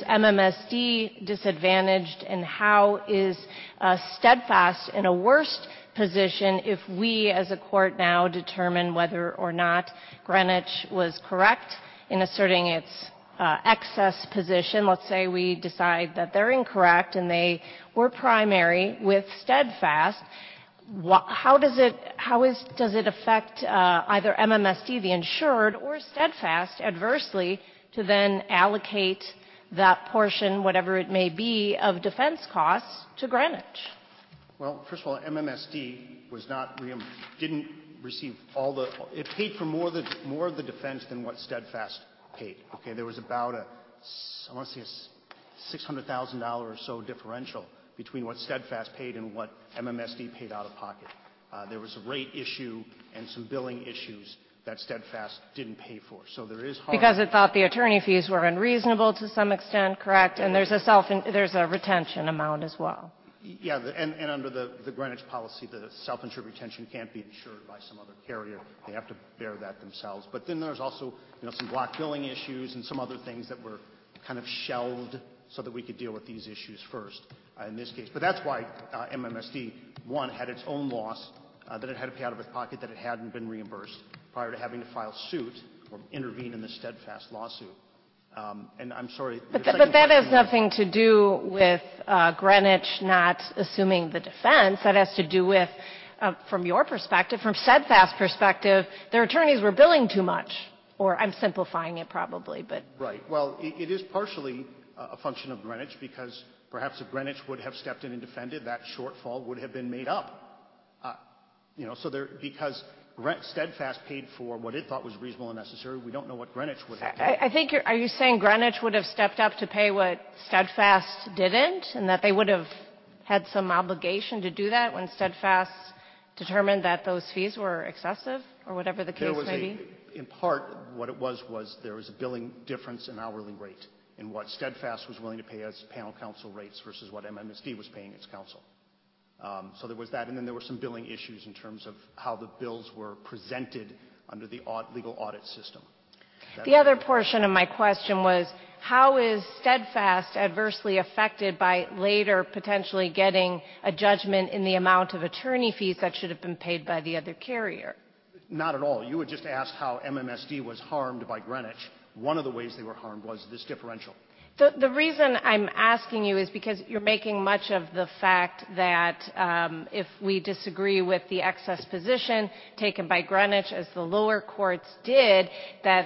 MMSD disadvantaged, and how is Steadfast in a worse position if we as a court now determine whether or not Greenwich was correct in asserting its excess position? Let's say we decide that they're incorrect and they were primary with Steadfast. How does it affect either MMSD, the insured, or Steadfast adversely to then allocate that portion, whatever it may be, of defense costs to Greenwich? Well, first of all, MMSD didn't receive all the. It paid for more of the defense than what Steadfast paid. Okay, there was about I want to say a $600,000 or so differential between what Steadfast paid and what MMSD paid out of pocket. There was a rate issue and some billing issues that Steadfast didn't pay for. So there is harm. Because it thought the attorney fees were unreasonable to some extent, correct? And there's a retention amount as well. Yeah, and under the Greenwich policy, the self-insured retention can't be insured by some other carrier. They have to bear that themselves. But then there's also, some block billing issues and some other things that were kind of shelved so that we could deal with these issues first in this case. But that's why MMSD, one, had its own loss that it had to pay out of its pocket that it hadn't been reimbursed prior to having to file suit or intervene in the Steadfast lawsuit. And I'm sorry. But that has nothing to do with Greenwich not assuming the defense. That has to do with, from your perspective, from Steadfast's perspective, their attorneys were billing too much. Or I'm simplifying it probably, but. Right. Well, it is partially a function of Greenwich because perhaps if Greenwich would have stepped in and defended, that shortfall would have been made up. Because Steadfast paid for what it thought was reasonable and necessary. We don't know what Greenwich would have done. I think are you saying Greenwich would have stepped up to pay what Steadfast didn't, and that they would have had some obligation to do that when Steadfast determined that those fees were excessive, or whatever the case may be? In part, what it was there was a billing difference in hourly rate in what Steadfast was willing to pay as panel counsel rates versus what MMSD was paying its counsel. So there was that, and then there were some billing issues in terms of how the bills were presented under the legal audit system. The other portion of my question was, how is Steadfast adversely affected by later potentially getting a judgment in the amount of attorney fees that should have been paid by the other carrier? Not at all. You had just asked how MMSD was harmed by Greenwich. One of the ways they were harmed was this differential. The reason I'm asking you is because you're making much of the fact that if we disagree with the excess position taken by Greenwich, as the lower courts did, that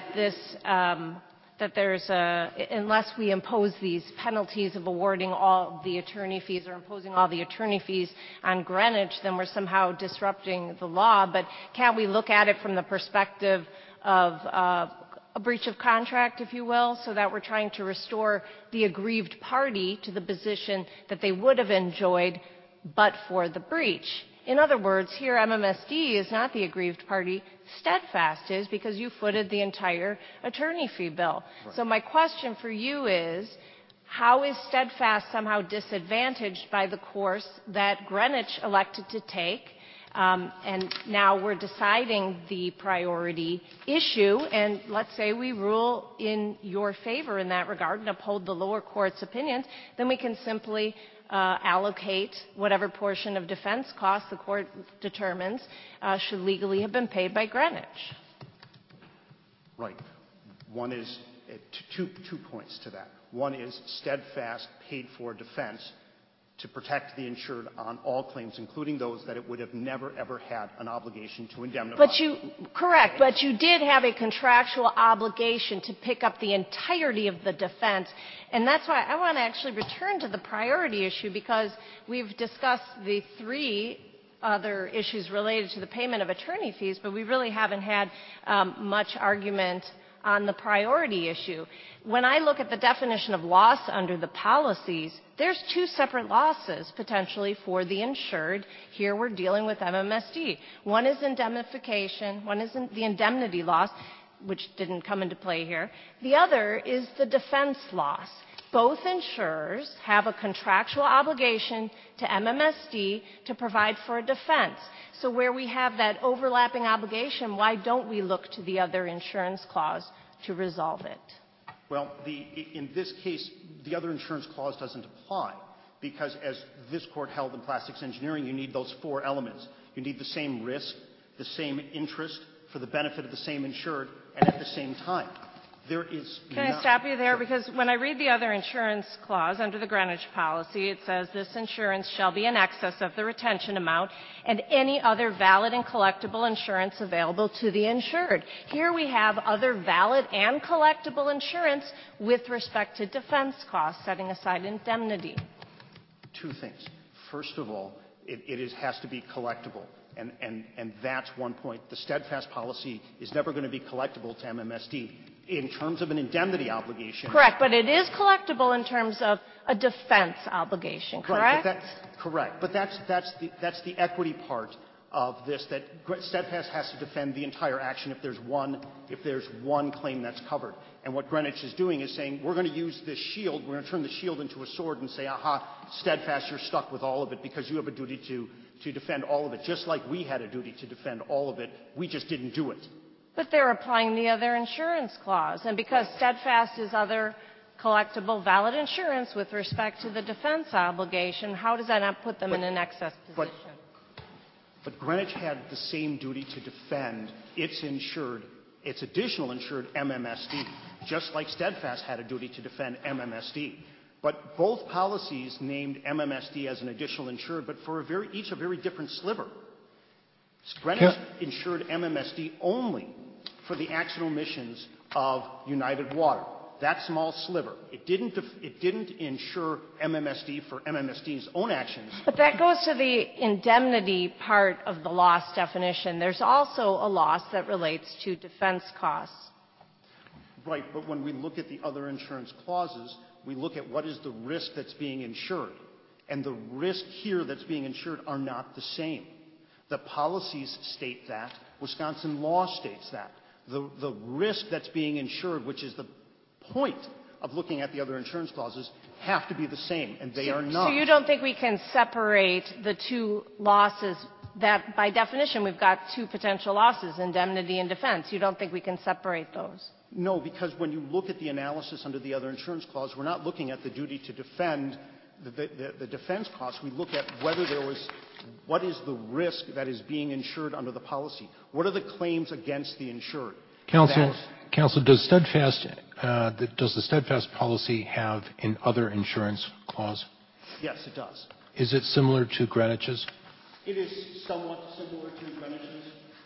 unless we impose these penalties of awarding all the attorney fees or imposing all the attorney fees on Greenwich, then we're somehow disrupting the law. But can't we look at it from the perspective of a breach of contract, if you will, so that we're trying to restore the aggrieved party to the position that they would have enjoyed but for the breach? In other words, here MMSD is not the aggrieved party. Steadfast is, because you footed the entire attorney fee bill. Right. So my question for you is, how is Steadfast somehow disadvantaged by the course that Greenwich elected to take? And now we're deciding the priority issue, and let's say we rule in your favor in that regard and uphold the lower court's opinions, then we can simply allocate whatever portion of defense costs the court determines should legally have been paid by Greenwich. Right. One is two points to that. One is Steadfast paid for defense to protect the insured on all claims, including those that it would have never, ever had an obligation to indemnify. Correct, but you did have a contractual obligation to pick up the entirety of the defense, and that's why I want to actually return to the priority issue, because we've discussed the three other issues related to the payment of attorney fees, but we really haven't had much argument on the priority issue. When I look at the definition of loss under the policies, there's two separate losses potentially for the insured. Here we're dealing with MMSD. One is indemnification, one is the indemnity loss, which didn't come into play here. The other is the defense loss. Both insurers have a contractual obligation to MMSD to provide for a defense. So where we have that overlapping obligation, why don't we look to the other insurance clause to resolve it? Well, in this case, the other insurance clause doesn't apply, because as this court held in plastics engineering, you need those four elements. You need the same risk, the same interest for the benefit of the same insured, and at the same time. There is Can I stop you there? Because when I read the other insurance clause under the Greenwich policy, it says this insurance shall be in excess of the retention amount and any other valid and collectible insurance available to the insured. Here we have other valid and collectible insurance with respect to defense costs, setting aside indemnity. Two things. First of all, it has to be collectible. And that's one point. The Steadfast policy is never going to be collectible to MMSD. In terms of an indemnity obligation. Correct, but it is collectible in terms of a defense obligation, correct? Right, correct. But that's the equity part of this, that Steadfast has to defend the entire action if there's one claim that's covered. And what Greenwich is doing is saying, we're going to use this shield, we're going to turn the shield into a sword and say, aha, Steadfast, you're stuck with all of it because you have a duty to defend all of it, just like we had a duty to defend all of it. We just didn't do it. But they're applying the other insurance clause. And because Steadfast is other collectible valid insurance with respect to the defense obligation, how does that not put them in an excess position? But Greenwich had the same duty to defend its insured its additional insured MMSD, just like Steadfast had a duty to defend MMSD. But both policies named MMSD as an additional insured, but for each a very different sliver. Greenwich insured MMSD only for the accidental emissions of United Water. That small sliver. It didn't insure MMSD for MMSD's own actions. But that goes to the indemnity part of the loss definition. There's also a loss that relates to defense costs. Right, but when we look at the other insurance clauses, we look at what is the risk that's being insured. And the risk here that's being insured are not the same. The policies state that. Wisconsin law states that. The risk that's being insured, which is the point of looking at the other insurance clauses, have to be the same, and they are not. So you don't think we can separate the two losses that, by definition, we've got two potential losses, indemnity and defense. You don't think we can separate those? No, because when you look at the analysis under the other insurance clause, we're not looking at the duty to defend the defense costs. We look at whether there was what is the risk that is being insured under the policy. What are the claims against the insured? Counsel, does the Steadfast policy have an other insurance clause? Yes, it does. Is it similar to Greenwich's? It is somewhat similar to Greenwich's.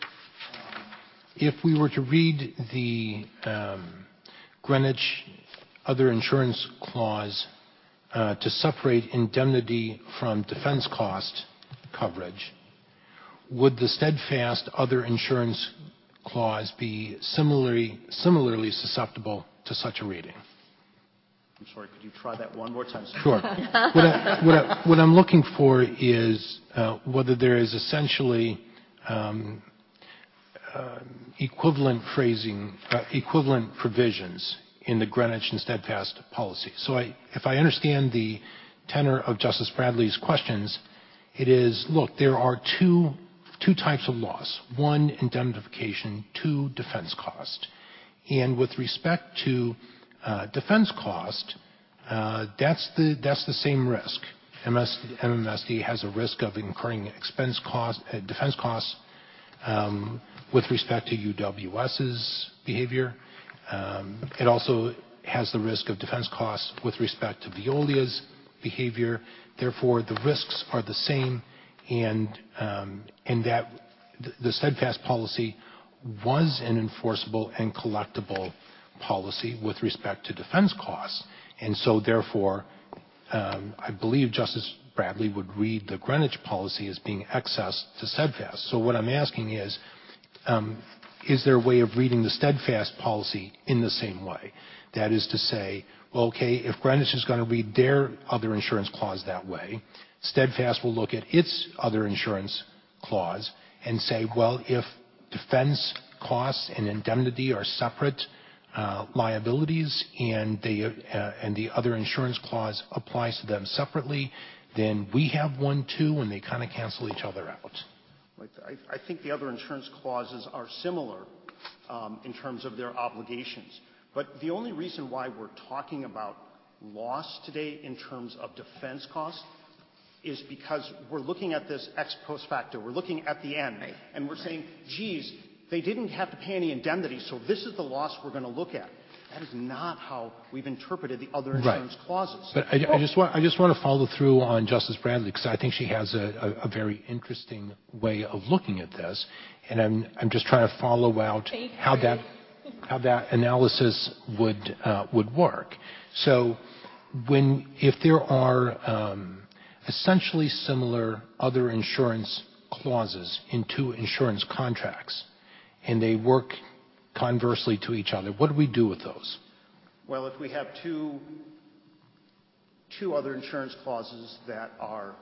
If we were to read the Greenwich other insurance clause to separate indemnity from defense cost coverage, would the Steadfast other insurance clause be similarly susceptible to such a reading? I'm sorry, could you try that one more time? Sure. What I'm looking for is whether there is essentially equivalent provisions in the Greenwich and Steadfast policy. So if I understand the tenor of Justice Bradley's questions, it is, look, there are two types of loss. One, indemnification. Two, defense cost. And with respect to defense cost, that's the same risk. MMSD has a risk of incurring defense costs with respect to UWS's behavior. It also has the risk of defense costs with respect to Veolia's behavior. Therefore, the risks are the same, and that the Steadfast policy was an enforceable and collectible policy with respect to defense costs. And so, therefore, I believe Justice Bradley would read the Greenwich policy as being excess to Steadfast. So what I'm asking is there a way of reading the Steadfast policy in the same way? That is to say, well, okay, if Greenwich is going to read their other insurance clause that way, Steadfast will look at its other insurance clause and say, well, if defense costs and indemnity are separate liabilities and the other insurance clause applies to them separately, then we have one too, and they kind of cancel each other out. I think the other insurance clauses are similar in terms of their obligations. But the only reason why we're talking about loss today in terms of defense costs is because we're looking at this ex post facto. We're looking at the end. And we're saying, geez, they didn't have to pay any indemnity, so this is the loss we're going to look at. That is not how we've interpreted the other insurance clauses. But I just want to follow through on Justice Bradley, because I think she has a very interesting way of looking at this, and I'm just trying to follow out how that analysis would work. So if there are essentially similar other insurance clauses in two insurance contracts, and they work conversely to each other, what do we do with those? Well, if we have two other insurance clauses that are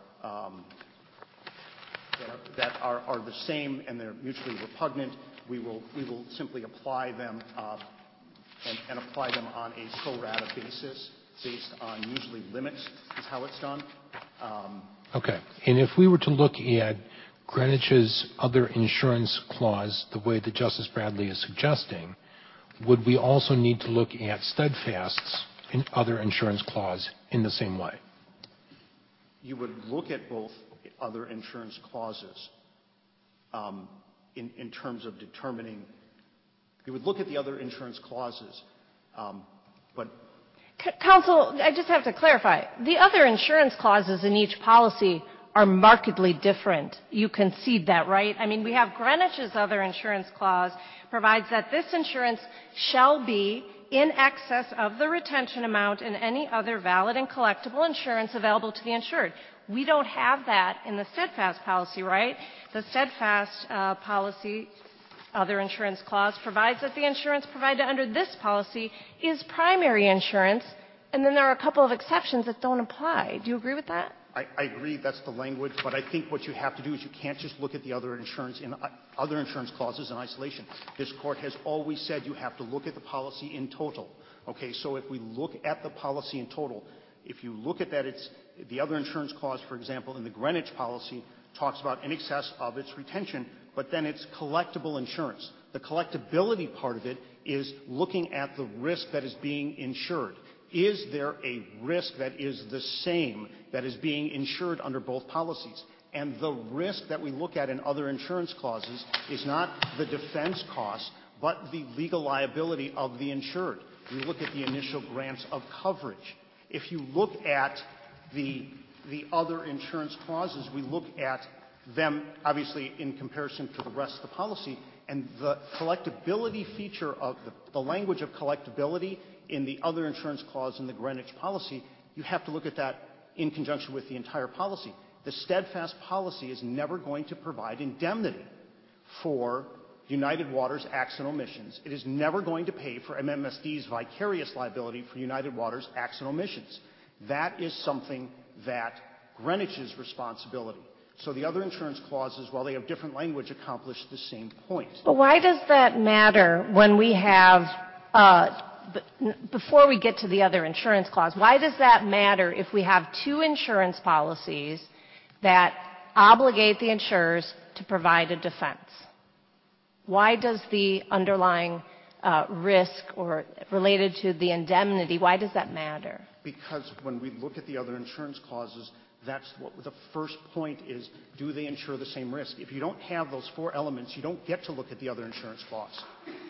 the same and they're mutually repugnant, we will simply apply them and apply them on a pro rata basis based on usually limits is how it's done. Okay. And if we were to look at Greenwich's other insurance clause the way that Justice Bradley is suggesting, would we also need to look at Steadfast's other insurance clause in the same way? You would look at both other insurance clauses in terms of determining You would look at the other insurance clauses, but Counsel, I just have to clarify. The other insurance clauses in each policy are markedly different. You concede that, right? I mean, we have Greenwich's other insurance clause provides that this insurance shall be in excess of the retention amount and any other valid and collectible insurance available to the insured. We don't have that in the Steadfast policy, right? The Steadfast policy, other insurance clause, provides that the insurance provided under this policy is primary insurance, and then there are a couple of exceptions that don't apply. Do you agree with that? I agree that's the language, but I think what you have to do is you can't just look at the other insurance clauses in isolation. This Court has always said you have to look at the policy in total. Okay, so if we look at the policy in total, if you look at that, it's the other insurance clause, for example, in the Greenwich policy talks about in excess of its retention, but then it's collectible insurance. The collectability part of it is looking at the risk that is being insured. Is there a risk that is the same that is being insured under both policies? And the risk that we look at in other insurance clauses is not the defense cost, but the legal liability of the insured. We look at the initial grants of coverage. If you look at the other insurance clauses, we look at them, obviously, in comparison to the rest of the policy, and the collectability feature of the language of collectability in the other insurance clause in the Greenwich policy, you have to look at that in conjunction with the entire policy. The Steadfast policy is never going to provide indemnity for United Waters acts and omissions. It is never going to pay for MMSD's vicarious liability for United Waters acts and omissions. That is something that Greenwich's responsibility. So the other insurance clauses, while they have different language, accomplish the same point. But why does that matter when we have before we get to the other insurance clause, why does that matter if we have two insurance policies that obligate the insurers to provide a defense? Why does the underlying risk or related to the indemnity, why does that matter? Because when we look at the other insurance clauses, that's what the first point is, do they insure the same risk? If you don't have those four elements, you don't get to look at the other insurance clause.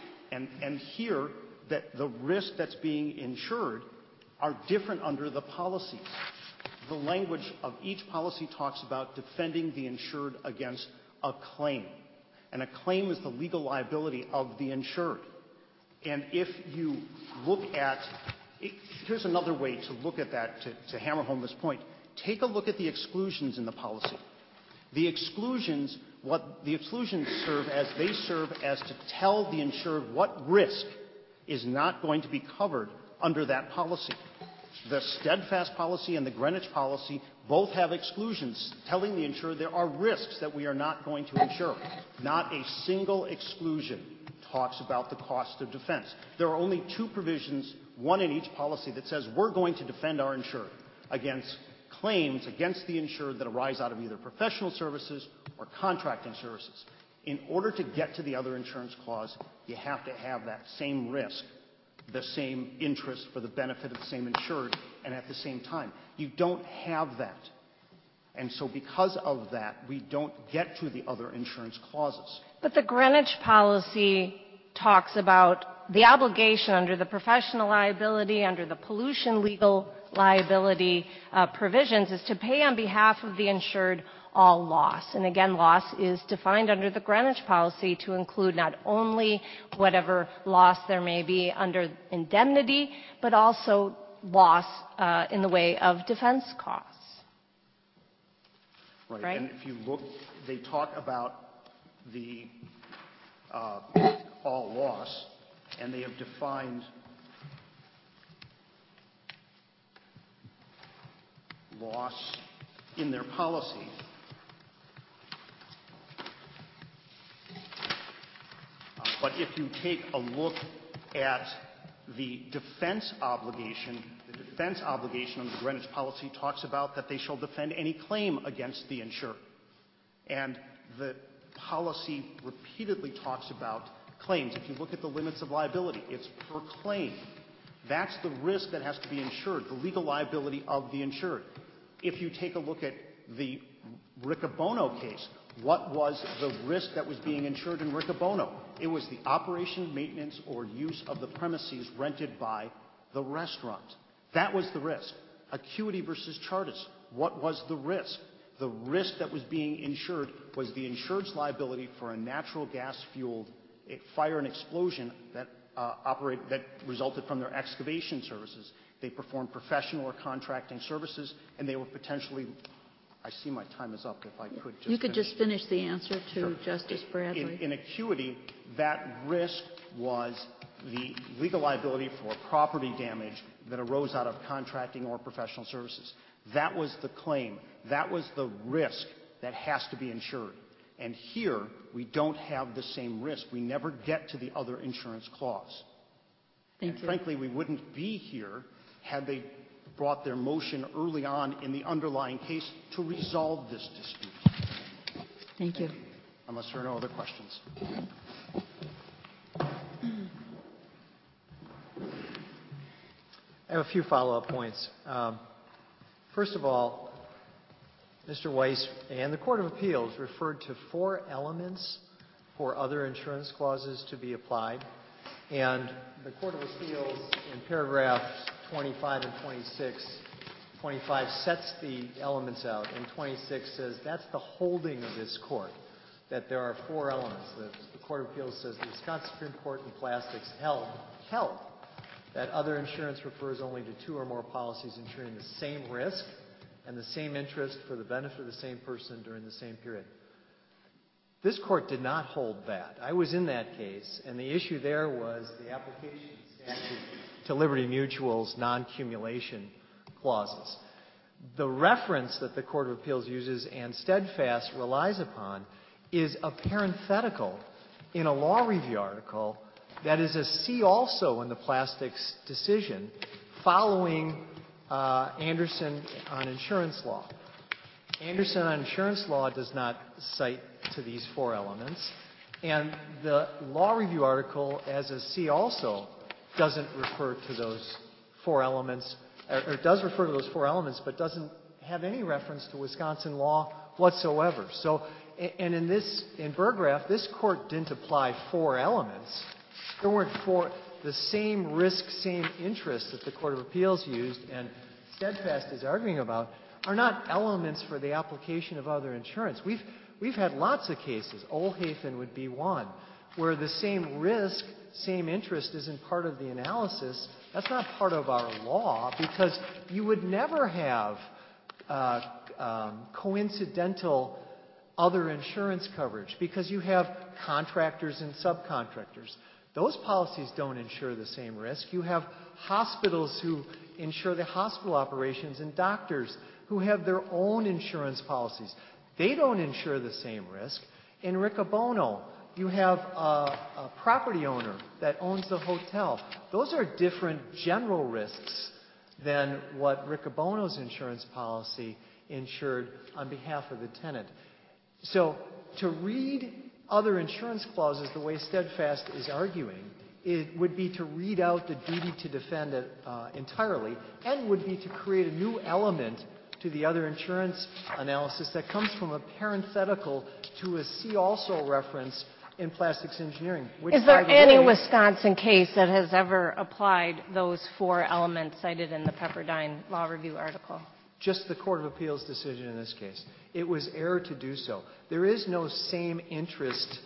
And here, that the risk that's being insured are different under the policies. The language of each policy talks about defending the insured against a claim. And a claim is the legal liability of the insured. And if you look at here's another way to look at that to hammer home this point. Take a look at the exclusions in the policy. The exclusions, what the exclusions serve as, they serve as to tell the insured what risk is not going to be covered under that policy. The Steadfast policy and the Greenwich policy both have exclusions telling the insured there are risks that we are not going to insure. Not a single exclusion talks about the cost of defense. There are only two provisions, one in each policy, that says we're going to defend our insured against claims against the insured that arise out of either professional services or contracting services. In order to get to the other insurance clause, you have to have that same risk, the same interest for the benefit of the same insured, and at the same time. You don't have that. And so because of that, we don't get to the other insurance clauses. But the Greenwich policy talks about the obligation under the professional liability, under the pollution legal liability provisions is to pay on behalf of the insured all loss. And again, loss is defined under the Greenwich policy to include not only whatever loss there may be under indemnity, but also loss in the way of defense costs. Right? And if you look, they talk about the all loss, and they have defined loss in their policy. But if you take a look at the defense obligation under the Greenwich policy talks about that they shall defend any claim against the insured. And the policy repeatedly talks about claims. If you look at the limits of liability, it's per claim. That's the risk that has to be insured, the legal liability of the insured. If you take a look at the Riccobono case. What was the risk that was being insured in Riccobono? It was the operation, maintenance, or use of the premises rented by the restaurant. That was the risk. Acuity versus Chartis. What was the risk? The risk that was being insured was the insured's liability for a natural gas-fueled fire and explosion that resulted from their excavation services. They performed professional or contracting services, and they were potentially. I see my time is up. If I could just You could just finish the answer to Sure. Justice Bradley. In acuity, that risk was the legal liability for property damage that arose out of contracting or professional services. That was the claim. That was the risk that has to be insured. And here, we don't have the same risk. We never get to the other insurance clause. Thank you. Frankly, we wouldn't be here had they brought their motion early on in the underlying case to resolve this dispute. Thank you. Unless there are no other questions. I have a few follow-up points. First of all, Mr. Weiss and the Court of Appeals referred to 4 elements for other insurance clauses to be applied. And the Court of Appeals, in paragraphs 25 and 26, 25 sets the elements out, and 26 says that's the holding of this court, that there are 4 elements. The Court of Appeals says the Wisconsin Supreme Court in Plastics held that other insurance refers only to 2 or more policies insuring the same risk and the same interest for the benefit of the same person during the same period. This court did not hold that. I was in that case, and the issue there was the application statute to Liberty Mutual's non-cumulation clauses. The reference that the Court of Appeals uses and Steadfast relies upon is a parenthetical in a law review article that is a see also in the Plastics decision following Anderson on insurance law. Anderson on insurance law does not cite to these 4 elements, and the law review article as a see also doesn't refer to those 4 elements, or does refer to those 4 elements, but doesn't have any reference to Wisconsin law whatsoever. So, and in Burgraff, this court didn't apply 4 elements. There weren't 4, the same risk, same interest that the Court of Appeals used and Steadfast is arguing about are not elements for the application of other insurance. We've had lots of cases, Oldhaven would be one, where the same risk, same interest isn't part of the analysis. That's not part of our law because you would never have coincidental other insurance coverage because you have contractors and subcontractors. Those policies don't insure the same risk. You have hospitals who insure the hospital operations and doctors who have their own insurance policies. They don't insure the same risk. In Riccobono, you have a property owner that owns the hotel. Those are different general risks than what Riccobono's insurance policy insured on behalf of the tenant. So to read other insurance clauses the way Steadfast is arguing, it would be to read out the duty to defend it entirely and would be to create a new element to the other insurance analysis that comes from a parenthetical to a see also reference in plastics engineering. Which, is there any Wisconsin case that has ever applied those 4 elements cited in the Pepperdine Law Review article? Just the Court of Appeals decision in this case. It was error to do so. There is no same interest,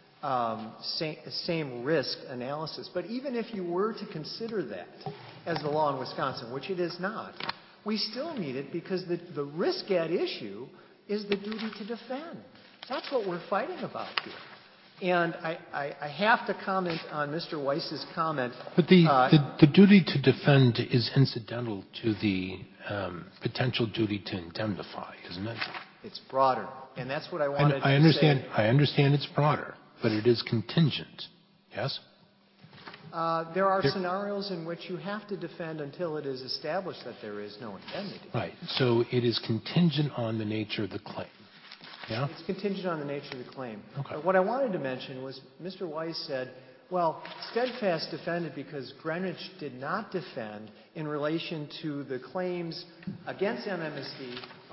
same risk analysis. But even if you were to consider that as the law in Wisconsin, which it is not, we still need it because the risk at issue is the duty to defend. That's what we're fighting about here. And I have to comment on Mr. Weiss's comment. But the duty to defend is incidental to the potential duty to indemnify, isn't it? It's broader. And that's what I wanted to say. I understand it's broader, but it is contingent. Yes? There are scenarios in which you have to defend until it is established that there is no indemnity. Right. So it is contingent on the nature of the claim. Yeah? It's contingent on the nature of the claim. Okay. But what I wanted to mention was Mr. Weiss said, well, Steadfast defended because Greenwich did not defend in relation to the claims against MMSD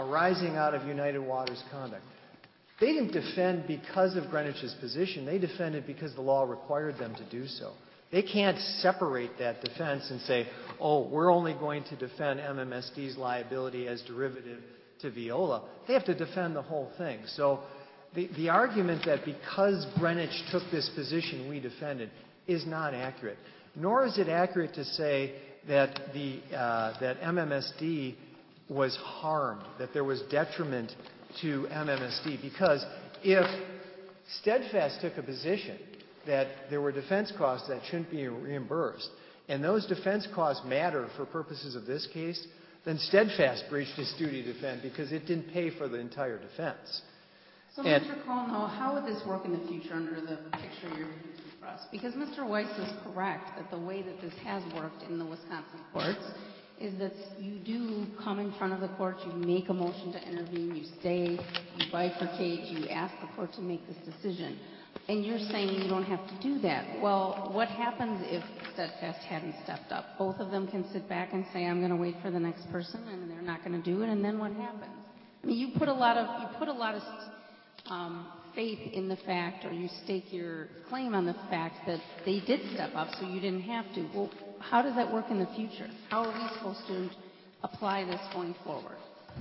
arising out of United Water's conduct. They didn't defend because of Greenwich's position. They defended because the law required them to do so. They can't separate that defense and say, oh, we're only going to defend MMSD's liability as derivative to Veolia. They have to defend the whole thing. So the argument that because Greenwich took this position we defended is not accurate. Nor is it accurate to say that that MMSD was harmed, that there was detriment to MMSD, because if Steadfast took a position that there were defense costs that shouldn't be reimbursed, and those defense costs matter for purposes of this case, then Steadfast breached its duty to defend because it didn't pay for the entire defense. So, Mr. Colno, how would this work in the future under the picture you're painting for us? Because Mr. Weiss is correct that the way that this has worked in the Wisconsin courts is that you do come in front of the court, you make a motion to intervene, you stay, you bifurcate, you ask the court to make this decision. And you're saying you don't have to do that. Well, what happens if Steadfast hadn't stepped up? Both of them can sit back and say, I'm going to wait for the next person, and they're not going to do it, and then what happens? I mean, you put a lot of faith in the fact, or you stake your claim on the fact that they did step up, so you didn't have to. Well, how does that work in the future? How are we supposed to apply this going forward?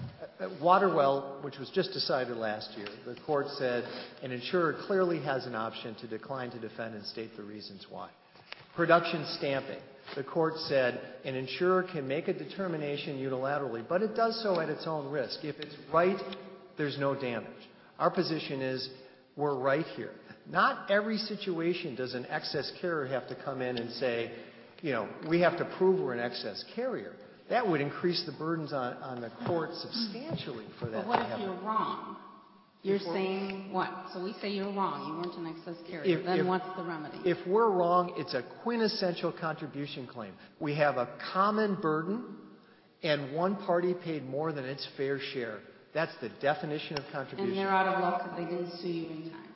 Waterwell, which was just decided last year, the court said an insurer clearly has an option to decline to defend and state the reasons why. Production stamping, the court said an insurer can make a determination unilaterally, but it does so at its own risk. If it's right, there's no damage. Our position is we're right here. Not every situation does an excess carrier have to come in and say, you know, we have to prove we're an excess carrier. That would increase the burdens on the court substantially for that. But what if you're wrong? You're saying what? So we say you're wrong. You weren't an excess carrier. Then what's the remedy? If we're wrong, it's a quintessential contribution claim. We have a common burden, and one party paid more than its fair share. That's the definition of contribution. And they're out of luck because they didn't sue you in time.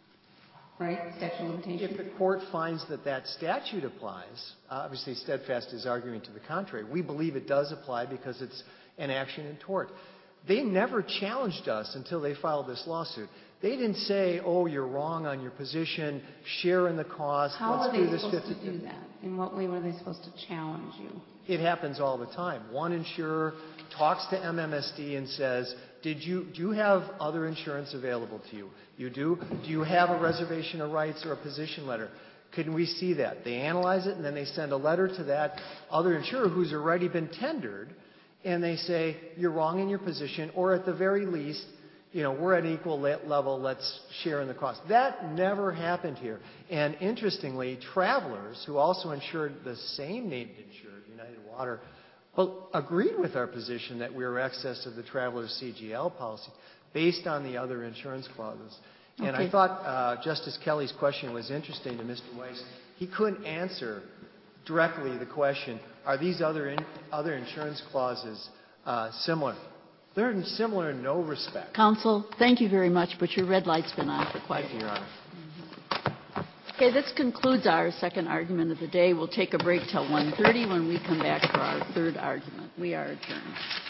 Right? Statute of limitations? If the court finds that that statute applies, obviously Steadfast is arguing to the contrary. We believe it does apply because it's an action in tort. They never challenged us until they filed this lawsuit. They didn't say, oh, you're wrong on your position, share in the cost, let's do this 50-50. How were they supposed to do that? In what way were they supposed to challenge you? It happens all the time. One insurer talks to MMSD and says, do you have other insurance available to you? You do? Do you have a reservation of rights or a position letter? Can we see that? They analyze it, and then they send a letter to that other insurer who's already been tendered, and they say, you're wrong in your position, or at the very least, you know, we're at an equal level, let's share in the cost. That never happened here. And interestingly, Travelers, who also insured the same named insured, United Water, agreed with our position that we were excess of the Travelers CGL policy based on the other insurance clauses. Okay. And I thought Justice Kelly's question was interesting to Mr. Weiss. He couldn't answer directly the question, are these other insurance clauses similar? They're similar in no respect. Counsel, thank you very much, but your red light's been on for quite a while. Thank you, Your Honor. Okay, this concludes our second argument of the day. We'll take a break till 1:30 when we come back for our third argument. We are adjourned.